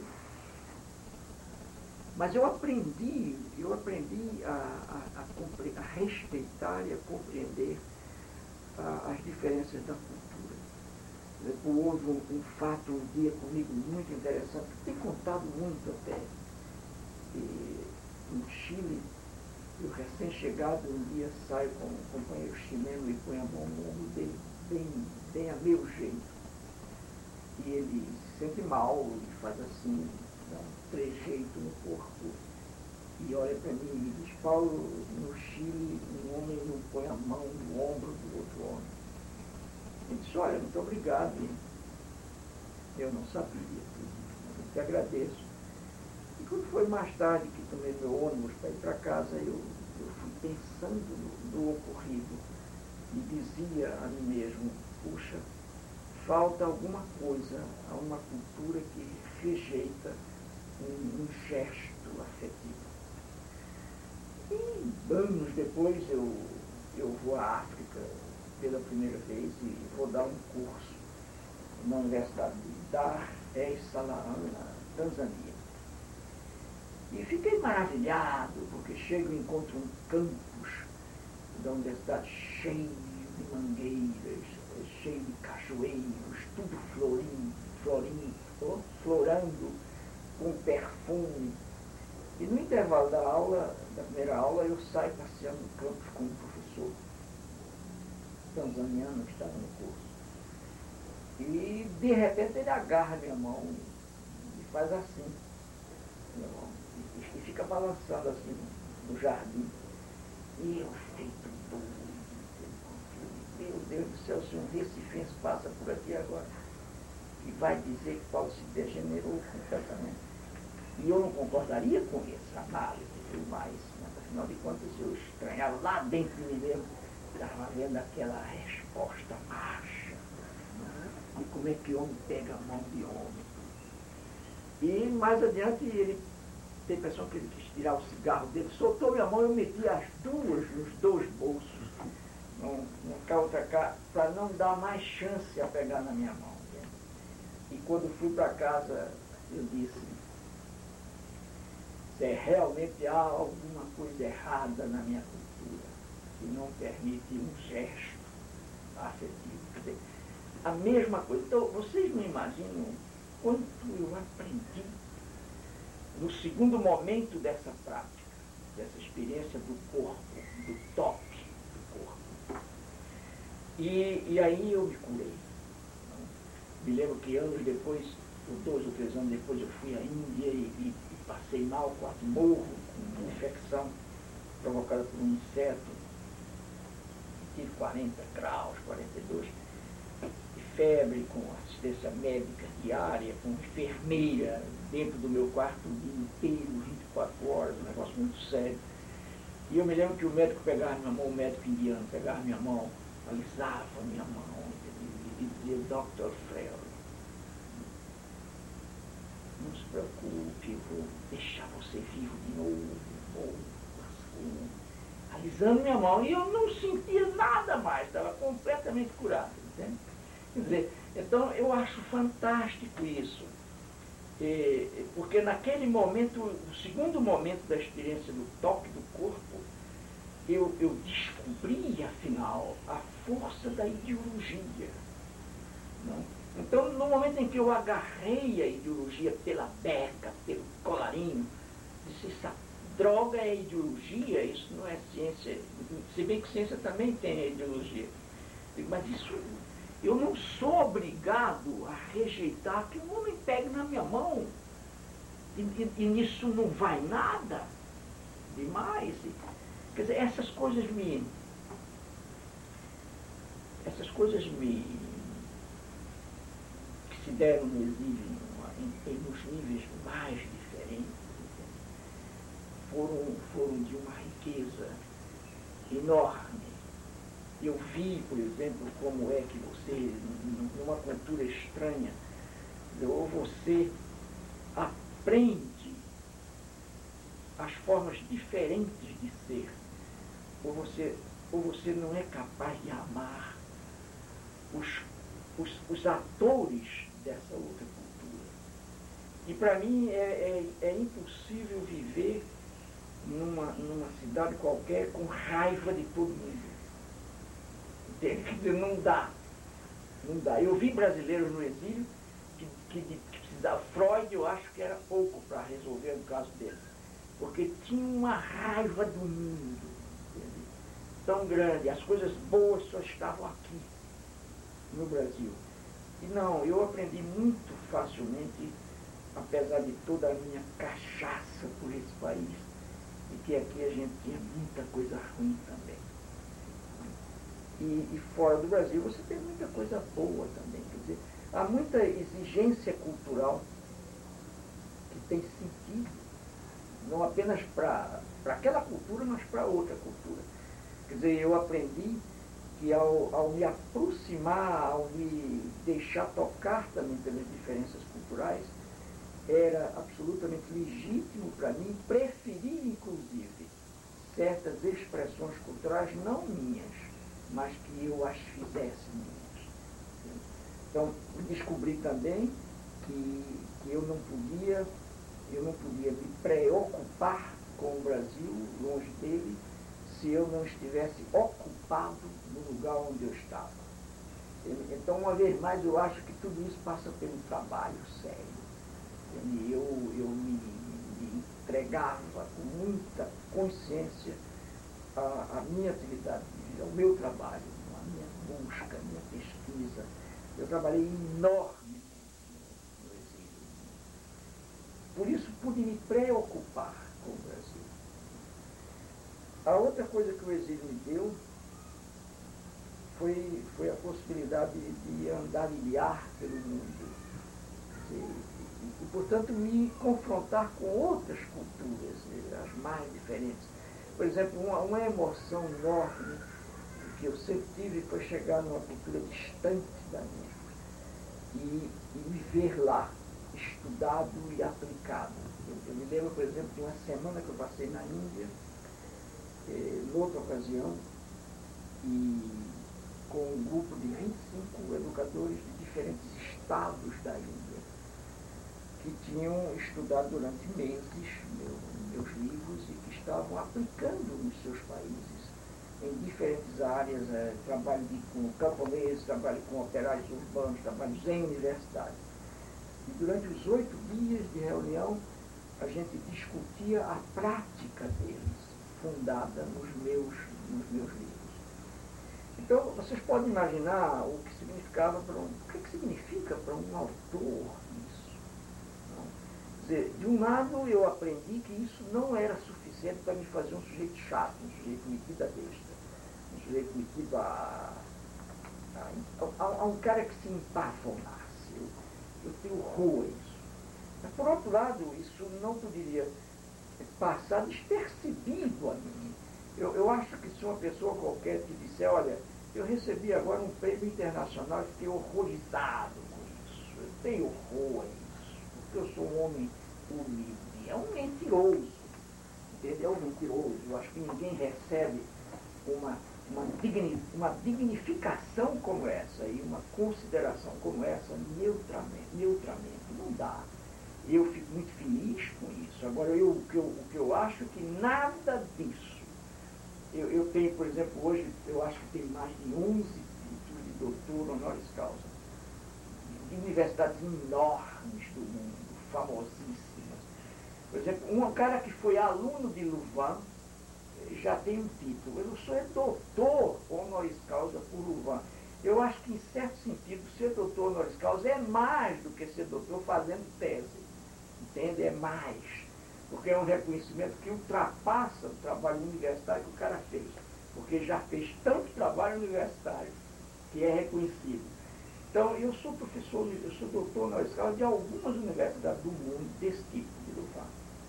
Mas eu aprendi, eu aprendi a, a, a, a respeitar e a compreender a, as diferenças da cultura. Houve um, um fato um dia comigo muito interessante, que tem contado muito até. E, no Chile, eu recém-chegado, um dia saio com um companheiro chileno e põe a mão no ombro dele, bem, bem a meu jeito. E ele se sente mal e faz assim, dá um trejeito no corpo e olha para mim e me diz, Paulo, no Chile um homem não põe a mão no ombro do outro homem. Ele disse, olha, muito obrigado. Eu não sabia, eu te agradeço. E quando foi mais tarde que tomei meu ônibus para ir para casa, eu, eu fui pensando no, no ocorrido e dizia a mim mesmo, puxa, falta alguma coisa a uma cultura que rejeita um, um gesto afetivo. E anos depois eu, eu vou à África pela primeira vez e vou dar um curso na Universidade de Dar es Salaam, na Tanzânia. E fiquei maravilhado, porque chego e encontro um campus da universidade cheio de mangueiras, cheio de cajueiros, tudo florindo, florindo, florando com perfume. E no intervalo da aula, da primeira aula, eu saio passeando no campus com um professor tanzaniano que estava no curso. E de repente ele agarra minha mão e faz assim, minha mão, e, e fica balançando assim no jardim. E eu feito doido, meu Deus do céu, se um recifense passa por aqui agora e vai dizer que Paulo se degenerou completamente. E eu não concordaria com essa análise, mas, mas afinal de contas eu estranhava lá dentro de mim mesmo, estava vendo aquela resposta marcha, de como é que homem pega a mão de homem. E mais adiante ele tem a impressão que ele quis tirar o cigarro dele, soltou minha mão e eu meti as duas nos dois bolsos, um, um cá, outra cá, para não dar mais chance a pegar na minha mão. Né? E quando fui para casa, eu disse, se realmente há alguma coisa errada na minha cultura, que não permite um gesto afetivo. Quer dizer, a mesma coisa. Então, vocês não imaginam quanto eu aprendi no segundo momento dessa prática, dessa experiência do corpo, do toque do corpo. E, e aí eu me curei. Me lembro que anos depois, ou dois ou três anos depois, eu fui à Índia e, e, e passei mal, quase morro, com uma infecção provocada por um inseto. Tive quarenta graus, quarenta e dois, de febre, com assistência médica diária, com enfermeira dentro do meu quarto o dia inteiro, vinte e quatro horas, um negócio muito sério. E eu me lembro que o médico pegava minha mão, o médico indiano pegava minha mão, alisava minha mão e dizia, doutor Freire, não se preocupe, eu vou deixar você vivo de novo, vou, assim, alisando minha mão, e eu não sentia nada mais, estava completamente curado, entende? Quer dizer, então eu acho fantástico isso, e, porque naquele momento, o segundo momento da experiência do toque do corpo, eu, eu descobri, afinal, a força da ideologia. Não? Então, no momento em que eu agarrei a ideologia pela beca, pelo colarinho, disse, essa droga é ideologia, isso não é ciência, se bem que ciência também tem ideologia. Digo, mas isso, eu não sou obrigado a rejeitar que um homem pegue na minha mão, e, e, e nisso não vai nada demais. Quer dizer, essas coisas me... Essas coisas me... que se deram no exílio em, em, nos níveis mais diferentes, foram, foram de uma riqueza enorme. Eu vi, por exemplo, como é que você, numa cultura estranha, ou você aprende as formas diferentes de ser, ou você, ou você não é capaz de amar os, os, os atores dessa outra cultura. E para mim é, é, é impossível viver numa, numa cidade qualquer com raiva de todo mundo. Quer dizer, não dá. Não dá. Eu vi brasileiros no exílio que, que, que precisavam. Freud, eu acho que era pouco para resolver o caso deles. Porque tinha uma raiva do mundo, entende? Tão grande. As coisas boas só estavam aqui, no Brasil. E não, eu aprendi muito facilmente, apesar de toda a minha cachaça por esse país, e que aqui a gente tinha muita coisa ruim também. E, e fora do Brasil você tem muita coisa boa também. Quer dizer, há muita exigência cultural que tem sentido, não apenas para aquela cultura, mas para outra cultura. Quer dizer, eu aprendi que ao, ao me aproximar, ao me deixar tocar também pelas diferenças culturais, era absolutamente legítimo para mim preferir, inclusive, certas expressões culturais não minhas, mas que eu as fizesse minhas. Então, descobri também que, que eu não podia, eu não podia me preocupar com o Brasil, longe dele, se eu não estivesse ocupado no lugar onde eu estava. Então, uma vez mais, eu acho que tudo isso passa pelo trabalho sério. E eu, eu me, me entregava com muita consciência à, à minha atividade de vida, ao meu trabalho, à minha busca, à minha pesquisa. Eu trabalhei enormemente no, no exílio. Por isso pude me preocupar com o Brasil. A outra coisa que o exílio me deu foi, foi a possibilidade de andarilhar pelo mundo. E, e, portanto, me confrontar com outras culturas, as mais diferentes. Por exemplo, uma, uma emoção enorme que eu sempre tive foi chegar numa cultura distante da minha e, e me ver lá, estudado e aplicado. Eu, eu me lembro, por exemplo, de uma semana que eu passei na Índia, eh, noutra ocasião, e com um grupo de vinte e cinco educadores de diferentes estados da Índia, que tinham estudado durante meses meu, meus livros e que estavam aplicando nos seus países, em diferentes áreas, é, trabalho de, com camponeses, trabalho com operários urbanos, trabalhos em universidades. E durante os oito dias de reunião, a gente discutia a prática deles, fundada nos meus, nos meus livros. Então, vocês podem imaginar o que significava para um, o que, que significa para um autor isso. Não? Quer dizer, de um lado eu aprendi que isso não era suficiente para me fazer um sujeito chato, um sujeito metido a besta, um sujeito metido a, a, a, a um cara que se empavonasse. Eu, eu tenho horror a isso. Mas, por outro lado, isso não poderia passar despercebido a mim. Eu, eu acho que se uma pessoa qualquer te disser, olha, eu recebi agora um prêmio internacional e fiquei horrorizado com isso. Eu tenho horror a isso, porque eu sou um homem humilde. É um mentiroso, entendeu? É um mentiroso. Eu acho que ninguém recebe uma, uma, digni, uma dignificação como essa e uma consideração como essa neutramente. neutramente. Não dá. Eu fico muito feliz com isso. Agora, eu, o, que eu, o que eu acho é que nada disso eu, eu tenho, por exemplo, hoje, eu acho que tem mais de onze títulos de doutor honoris causa, de universidades enormes do mundo, famosíssimas. Por exemplo, um cara que foi aluno de Louvain já tem um título. Eu sou é doutor honoris causa por Louvain. Eu acho que, em certo sentido, ser doutor honoris causa é mais do que ser doutor fazendo tese. Entende? É mais. Porque é um reconhecimento que ultrapassa o trabalho universitário que o cara fez. Porque já fez tanto trabalho universitário que é reconhecido. Então, eu sou professor, eu sou doutor honoris causa de algumas universidades do mundo desse tipo de Louvain.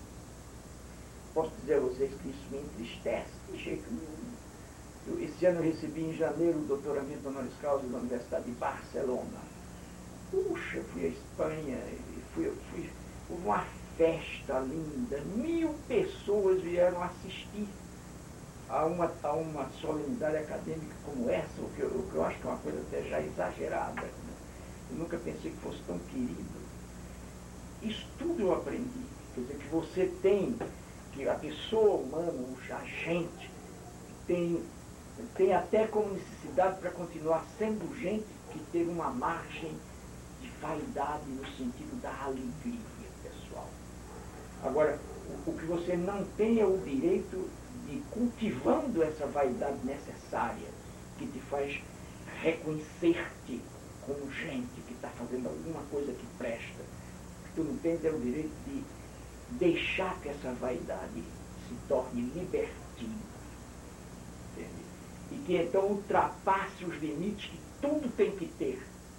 Posso dizer a vocês que isso me entristece de jeito nenhum. Eu, esse ano eu recebi em janeiro o doutoramento honoris causa da Universidade de Barcelona. Puxa, fui à Espanha, fui, fui, houve uma festa linda, mil pessoas vieram assistir a uma, a uma solenidade acadêmica como essa, o que, eu, o que eu acho que é uma coisa até já exagerada. Né? Eu nunca pensei que fosse tão querido. Isso tudo eu aprendi. Quer dizer, que você tem, que a pessoa humana, o agente, tem, tem até como necessidade para continuar sendo gente que teve uma margem de vaidade no sentido da alegria pessoal. Agora, o, o que você não tem é o direito de, cultivando essa vaidade necessária, que te faz reconhecer-te como gente que está fazendo alguma coisa que presta. O que tu não tens é o direito de deixar que essa vaidade se torne libertina. Entende? E que então ultrapasse os limites que tudo tem que ter.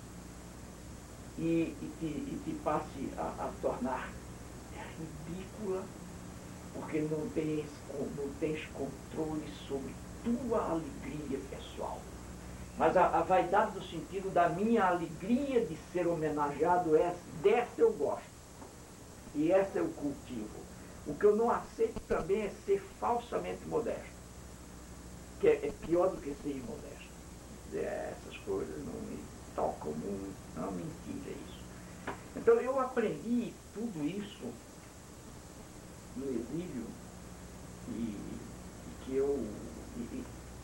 E, e, te, e te passe a, a tornar ridícula, porque não tens, não tens controle sobre tua alegria pessoal. Mas a, a vaidade no sentido da minha alegria de ser homenageado, essa, dessa eu gosto. E essa eu cultivo. O que eu não aceito também é ser falsamente modesto. Que é, é pior do que ser imodesto. Essas coisas não me tocam muito, não, mentira isso. Então eu aprendi tudo isso no exílio e, e que eu e,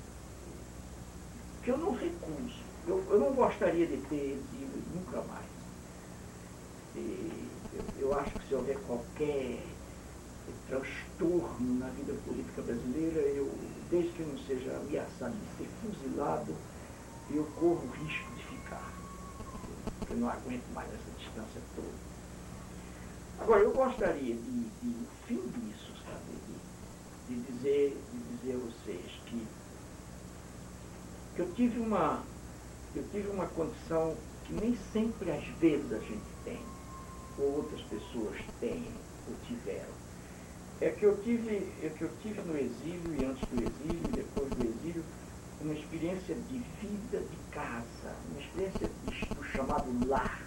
que eu não recuso. Eu, eu não gostaria de ter exílio nunca mais. E eu, eu acho que se houver qualquer transtorno na vida política brasileira, eu, desde que não seja ameaçado de ser fuzilado, eu corro o risco de ficar. Porque eu não aguento mais essa distância toda. Agora, eu gostaria de, de no fim disso, sabe, de, de, dizer, de dizer a vocês que, que eu tive uma, eu tive uma condição que nem sempre às vezes a gente tem, ou outras pessoas têm, ou tiveram. É que eu tive, é que eu tive no exílio, e antes do exílio, e depois do exílio, uma experiência de vida de casa, uma experiência de, do chamado lar,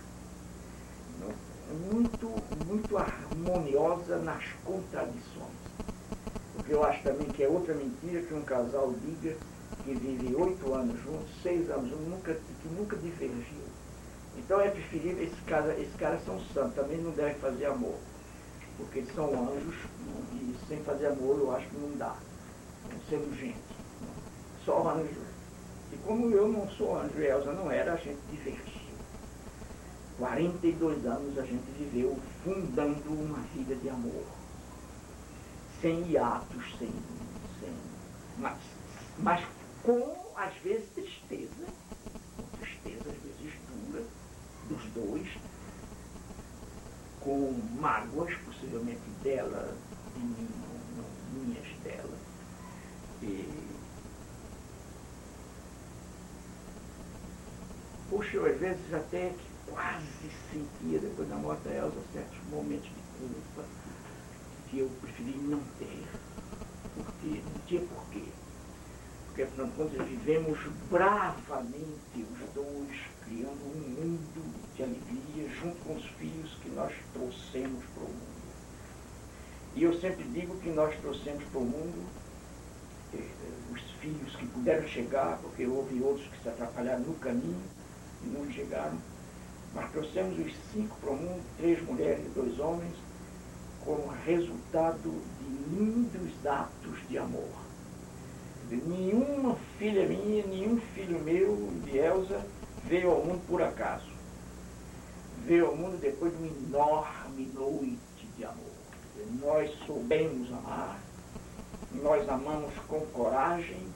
muito, muito harmoniosa nas contradições. Porque eu acho também que é outra mentira que um casal diga que vive oito anos juntos, seis anos juntos, nunca, que nunca divergiu. Então é preferível, esse cara, esse cara são santos, também não devem fazer amor. Porque eles são anjos, e sem fazer amor eu acho que não dá. Não sendo gente. Só anjo. E como eu não sou anjo e Elza não era, a gente divertiu. quarenta e dois anos a gente viveu fundando uma vida de amor. Sem hiatos, sem. sem mas, mas com, às vezes, tristeza. Com tristeza, às vezes, dura, dos dois. Com mágoas, possivelmente dela, de mim, não, não minhas dela. E, poxa, eu às vezes até que quase sentia, depois da morte da Elza, certos momentos de culpa que eu preferi não ter, porque não tinha porquê. Porque, afinal de contas, vivemos bravamente os dois, criando um mundo de alegria junto com os filhos que nós trouxemos para o mundo. E eu sempre digo que nós trouxemos para o mundo eh, os filhos que puderam chegar, porque houve outros que se atrapalharam no caminho e não chegaram. Mas trouxemos os cinco para o mundo, três mulheres e dois homens, como resultado de lindos atos de amor. Quer dizer, nenhuma filha minha, nenhum filho meu de Elza veio ao mundo por acaso. Veio ao mundo depois de uma enorme noite de amor. Quer dizer, nós soubemos amar, nós amamos com coragem,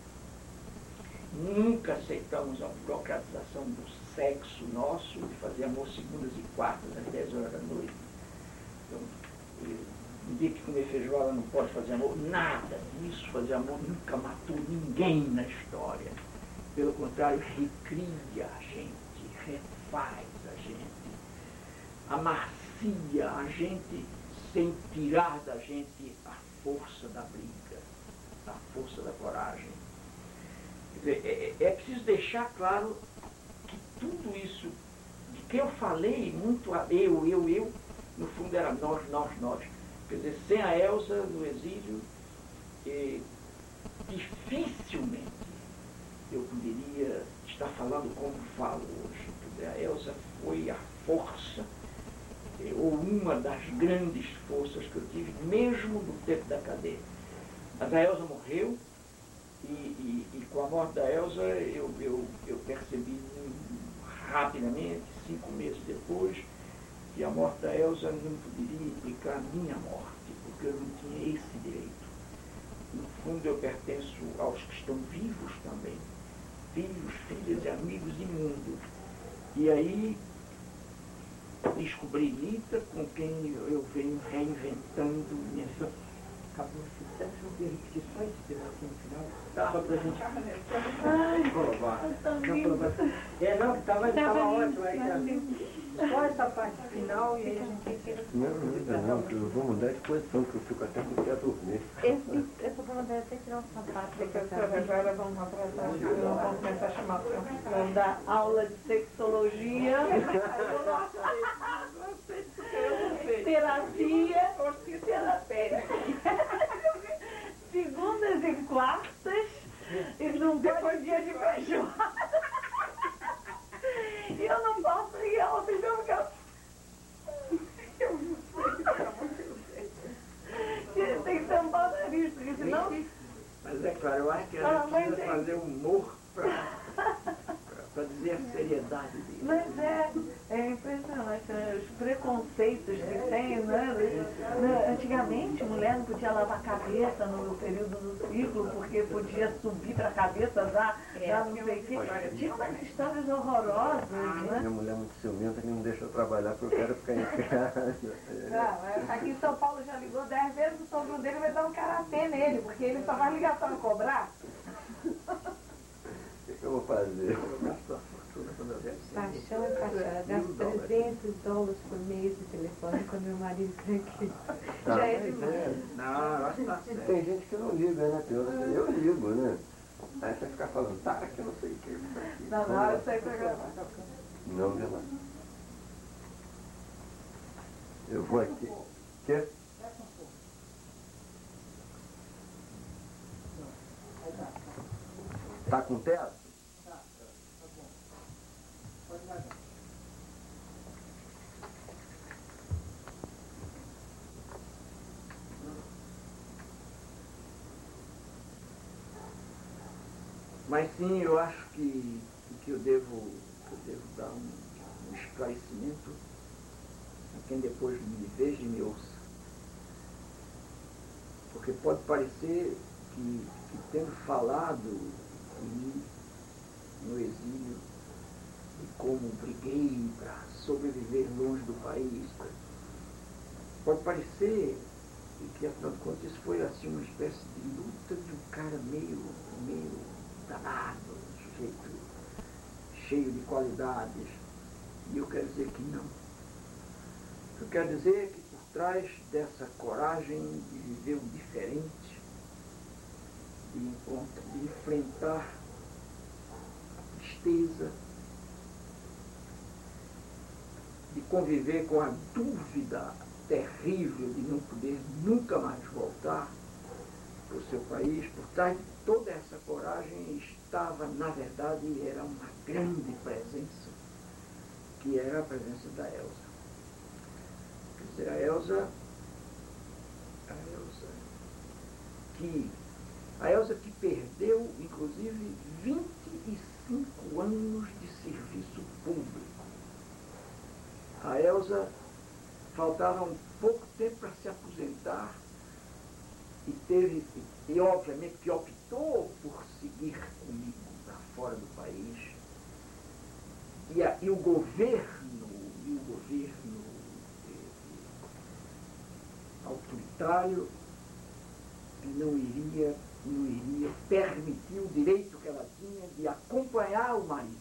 nunca aceitamos a burocratização do sexo nosso, de fazer amor segundas e quartas às dez horas da noite. Então, um dia que comer feijoada não pode fazer amor, nada disso. Fazer amor nunca matou ninguém na história. Pelo contrário, recria a gente, refaz a gente, amacia a gente sem tirar da gente a força da briga, a força da coragem. Quer dizer, é, é preciso deixar claro que tudo isso de que eu falei, muito a eu, eu, eu, no fundo era nós, nós, nós. Quer dizer, sem a Elza no exílio, eh, dificilmente eu poderia estar falando como falo hoje. Quer dizer, a Elza foi a força, eh, ou uma das grandes forças que eu tive, mesmo no tempo da cadeia. Mas a Elza morreu, e, e, e com a morte da Elza eu, eu, eu percebi rapidamente, cinco meses depois, que a morte da Elza não poderia implicar a minha morte, porque eu não tinha esse direito. No fundo, eu pertenço aos que estão vivos também, filhos, filhas e amigos e mundo. E aí, descobri Lita, com quem eu venho reinventando minha vida. Acabou assim, será que eu vou repetir só esse pedacinho no final? Tá. Só pra gente... Ai, colocar. eu tô Não, linda. colocar. É, não, tava, Tava tava lindo, ótimo. Aí, mas tá. lindo. Só essa parte final e aí a gente tira. Não, não, não, que eu vou mudar de posição, que eu fico até com quer dormir. Esse, essa vontade até tirar o sapato. Porque as senhoras agora vão atrasar, não vão começar a chamar para vão dar aula de sexologia, terapia, terapia, segundas e quartas, e não depois dia de feijoada. E eu não posso ir ao feijão porque eu não sei. Tem que tampar o nariz, porque senão... Mas é claro, eu acho que Ah, a gente mas precisa é- fazer humor para dizer a seriedade dele. Mas é, é impressionante, né? Os preconceitos que tem, né? Né, antigamente, mulher não podia lavar a cabeça no período do ciclo, porque podia subir para a cabeça, dar, dar não sei o quê. Tinha umas histórias horrorosas, né? Minha mulher é muito ciumenta que não deixa eu trabalhar, porque eu quero ficar em casa. Não, aqui em São Paulo já ligou dez vezes, o sogro dele vai dar um karatê nele, porque ele só vai ligar para cobrar. O que, que eu vou fazer? Paixão é paixão. Eu gasto trezentos dólares por mês de telefone quando meu marido está aqui. Tá, Já é mas demais. é. Não, eu acho que tá certo. Tem gente que não liga, né? Tem outros que eu ligo, né? Aí você fica falando, tá, que eu não sei o que. Não, não, eu sei programar. Não, vê lá. Eu vou aqui. Quer? Tá com teto? Mas sim, eu acho que, que eu, devo, que eu devo dar um, um esclarecimento a quem depois me veja e me ouça. Porque pode parecer que, que tendo falado de mim no exílio e como briguei para sobreviver longe do país, pode parecer que, afinal de contas, isso foi assim uma espécie de luta de um cara meio, meio danado, um sujeito cheio de qualidades. E eu quero dizer que não. Eu quero dizer que por trás dessa coragem de viver o diferente, de, encontrar, de enfrentar a tristeza, de conviver com a dúvida terrível de não poder nunca mais voltar para o seu país, por trás de toda essa coragem estava, na verdade, era uma grande presença, que era a presença da Elza. Quer dizer, a Elza, a Elza que A Elza que perdeu, inclusive, vinte e cinco anos de serviço público. A Elza faltava um pouco tempo para se aposentar e teve, e obviamente que optou por seguir comigo para fora do país. E, a, e o governo, e o governo eh, autoritário não iria, não iria permitir o direito que ela tinha de acompanhar o marido.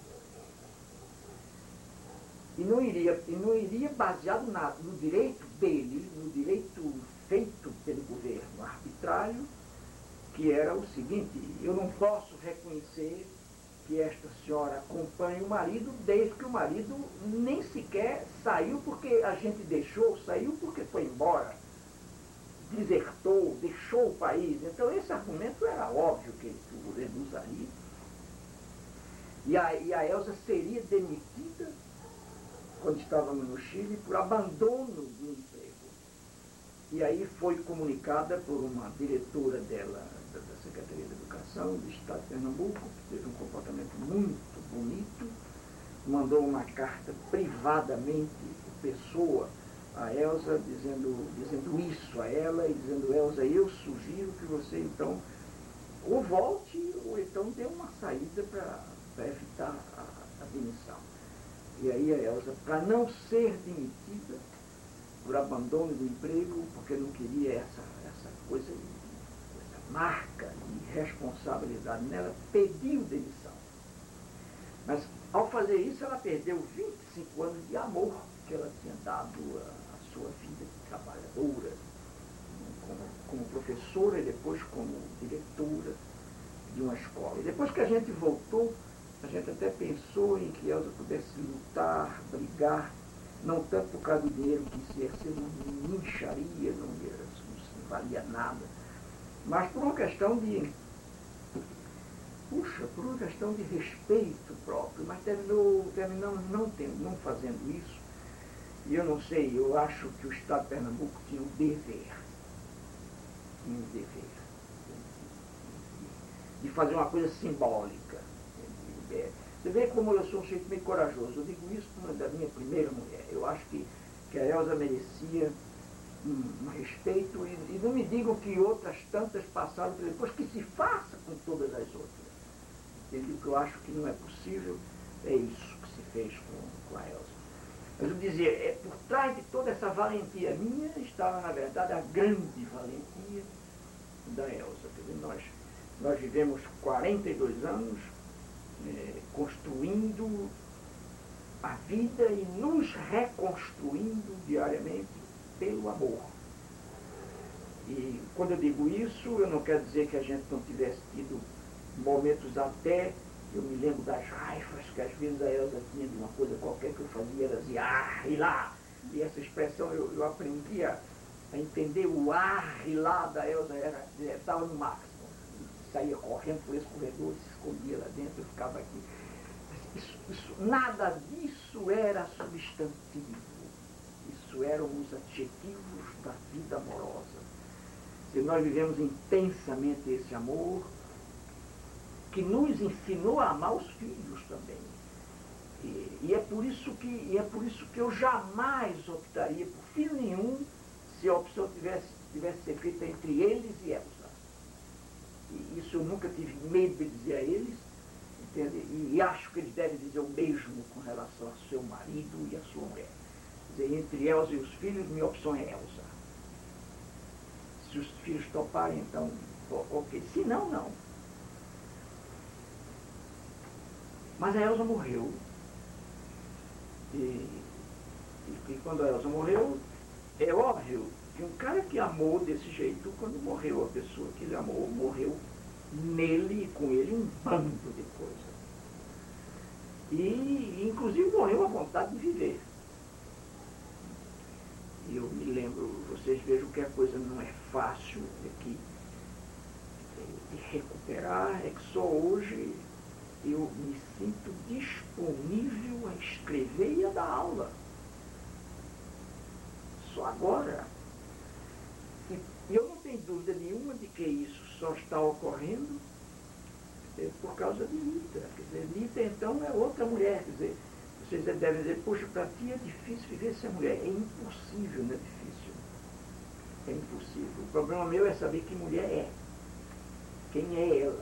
E não iria, e não iria baseado na, no direito dele, no direito feito pelo governo arbitrário, que era o seguinte: eu não posso reconhecer que esta senhora acompanhe o marido desde que o marido nem sequer saiu porque a gente deixou, saiu porque foi embora, desertou, deixou o país. Então esse argumento era óbvio que, que o governo usaria. E a, e a Elza seria demitida quando estávamos no Chile por abandono do emprego. E aí foi comunicada por uma diretora dela, da, da Secretaria de Educação do Estado de Pernambuco, que teve um comportamento muito bonito, mandou uma carta privadamente, pessoa, a Elza, dizendo, dizendo isso a ela e dizendo: Elza, eu sugiro que você então ou volte ou então dê uma saída para evitar a, a demissão. E aí a Elza, para não ser demitida por abandono do emprego, porque não queria essa, essa coisa, essa marca de responsabilidade nela, pediu demissão. Mas ao fazer isso ela perdeu vinte e cinco anos de amor que ela tinha dado a, a sua vida de trabalhadora, como, como professora e depois como diretora de uma escola. E depois que a gente voltou, a gente até pensou em que Elza pudesse lutar, brigar, não tanto por causa do dinheiro, que isso ia ser uma mincharia, não, ia, não valia nada, mas por uma questão de, puxa, por uma questão de respeito próprio. Mas terminou, terminamos não, tendo, não fazendo isso, e eu não sei, eu acho que o Estado de Pernambuco tinha um dever, tinha um dever de fazer uma coisa simbólica. Você vê como eu sou um sujeito meio corajoso. Eu digo isso como da minha primeira mulher. Eu acho que, que a Elza merecia um, um respeito, e, e não me digam que outras tantas passaram por depois, que se faça com todas as outras. Entendeu? O que eu acho que não é possível é isso que se fez com, com a Elza. Mas eu dizia, é, por trás de toda essa valentia minha estava, na verdade, a grande valentia da Elza. Quer dizer, nós, nós vivemos quarenta e dois anos É, construindo a vida e nos reconstruindo diariamente pelo amor. E quando eu digo isso, eu não quero dizer que a gente não tivesse tido momentos até, eu me lembro das raivas que às vezes a Elza tinha de uma coisa qualquer que eu fazia, ela dizia, ah, e lá, e essa expressão eu, eu aprendi a, a entender o ar e lá da Elza, estava no máximo. Saía correndo por esse corredor, se escondia lá dentro, eu ficava aqui. Isso, isso, nada disso era substantivo. Isso eram os adjetivos da vida amorosa. E nós vivemos intensamente esse amor, que nos ensinou a amar os filhos também. E, e, é por isso que, e é por isso que eu jamais optaria por filho nenhum se a opção tivesse, tivesse ser feita entre eles e Elza. E isso eu nunca tive medo de dizer a eles, entende? E, e acho que eles devem dizer o mesmo com relação ao seu marido e à sua mulher. Quer dizer, entre Elza e os filhos, minha opção é Elza. Se os filhos toparem, então, ok. Se não, não. Mas a Elza morreu. E, e, e quando a Elza morreu, é óbvio que um cara que amou desse jeito, quando morreu a pessoa que ele amou, morreu nele e com ele um bando de coisa. E, inclusive, morreu a vontade de viver. E eu me lembro, vocês vejam que a coisa não é fácil de, que, de recuperar, é que só hoje eu me sinto disponível a escrever e a dar aula. Só agora. E eu não tenho dúvida nenhuma de que isso só está ocorrendo é, por causa de Nita. Quer dizer, Nita então é outra mulher. Quer dizer, vocês devem dizer, poxa, para ti é difícil viver sem mulher. É impossível, não é difícil. É impossível. O problema meu é saber que mulher é. Quem é ela.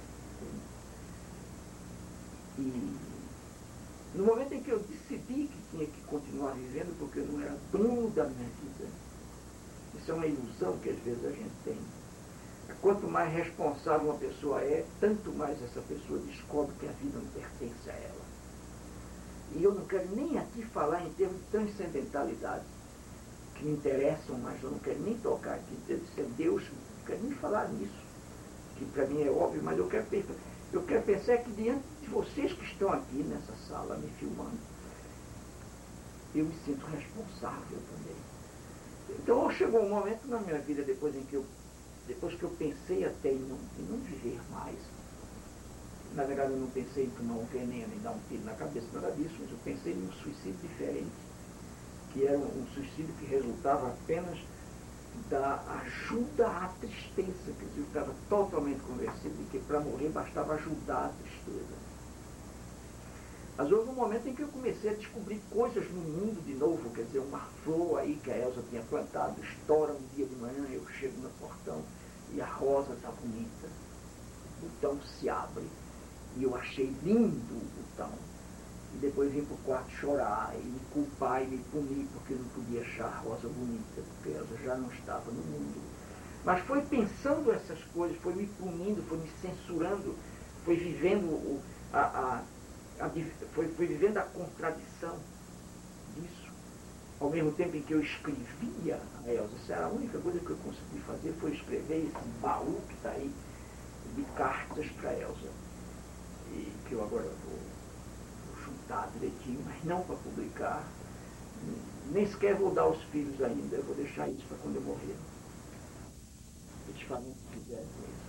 E no momento em que eu decidi que tinha que continuar vivendo, porque eu não era dono da minha vida, isso é uma ilusão que às vezes a gente tem. Quanto mais responsável uma pessoa é, tanto mais essa pessoa descobre que a vida não pertence a ela. E eu não quero nem aqui falar em termos de transcendentalidade, que me interessam, mas eu não quero nem tocar aqui, deve ser Deus, não quero nem falar nisso, que para mim é óbvio, mas eu quero, eu quero pensar que diante de vocês que estão aqui nessa sala me filmando, eu me sinto responsável também. Então chegou um momento na minha vida, depois em que eu, depois que eu pensei até em não, em não viver mais, na verdade eu não pensei em tomar um veneno e dar um tiro na cabeça, nada disso, mas eu pensei em um suicídio diferente, que era um suicídio que resultava apenas da ajuda à tristeza, quer dizer, eu estava totalmente convencido de que para morrer bastava ajudar a tristeza. Mas houve um momento em que eu comecei a descobrir coisas no mundo de novo, quer dizer, uma flor aí que a Elza tinha plantado, estoura um dia de manhã, eu chego no portão e a rosa está bonita, o botão se abre, e eu achei lindo o botão. E depois vim para o quarto chorar e me culpar e me punir porque eu não podia achar a rosa bonita, porque ela já não estava no mundo. Mas foi pensando essas coisas, foi me punindo, foi me censurando, foi vivendo o, a, a, a, foi, foi vivendo a contradição disso. Ao mesmo tempo em que eu escrevia a Elza, essa era a única coisa que eu consegui fazer, foi escrever esse baú que está aí de cartas para a Elza. E que eu agora vou juntar direitinho, mas não para publicar. Nem sequer vou dar aos filhos ainda, eu vou deixar isso para quando eu morrer. Eles falam o que quiserem com isso.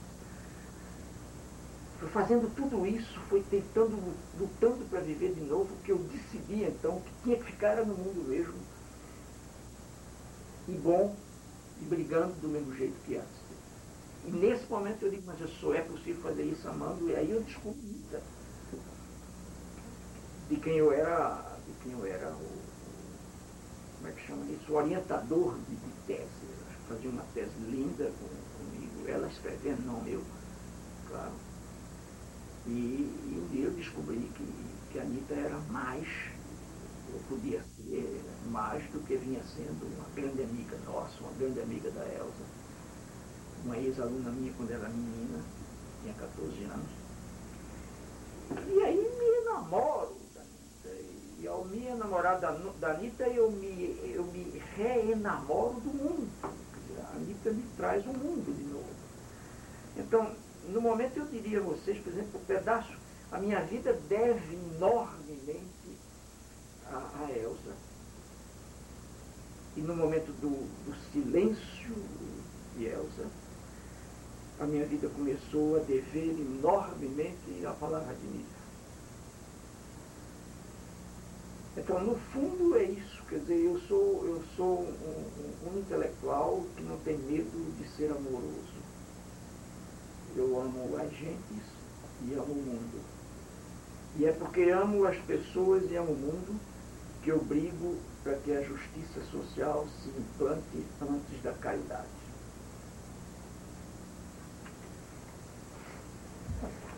Foi fazendo tudo isso, foi tentando, lutando para viver de novo, que eu decidi então que tinha que ficar era no mundo mesmo. E bom, e brigando do mesmo jeito que antes. E nesse momento eu digo, mas eu só é possível fazer isso amando, e aí eu descobri de quem eu era, de quem eu era o, como é que chama isso, o orientador de, de tese. Eu fazia uma tese linda com, comigo, ela escrevendo, não eu, claro. E, e um dia eu descobri que, que a Anita era mais, eu podia ser mais do que vinha sendo uma grande amiga nossa, uma grande amiga da Elza. Uma ex-aluna minha quando era menina, tinha quatorze anos. E aí me enamoro da Anita. E ao me enamorar da, da Anita, eu me, eu me reenamoro do mundo. A Anita me traz o um mundo de novo. Então, no momento eu diria a vocês, por exemplo, um pedaço, a minha vida deve enormemente a, a Elza. E no momento do, do silêncio de Elza, a minha vida começou a dever enormemente a palavra de Nita. Então, no fundo é isso, quer dizer, eu sou, eu sou um, um, um intelectual que não tem medo de ser amoroso. Eu amo as gentes e amo o mundo. E é porque amo as pessoas e amo o mundo que eu brigo para que a justiça social se implante antes da caridade.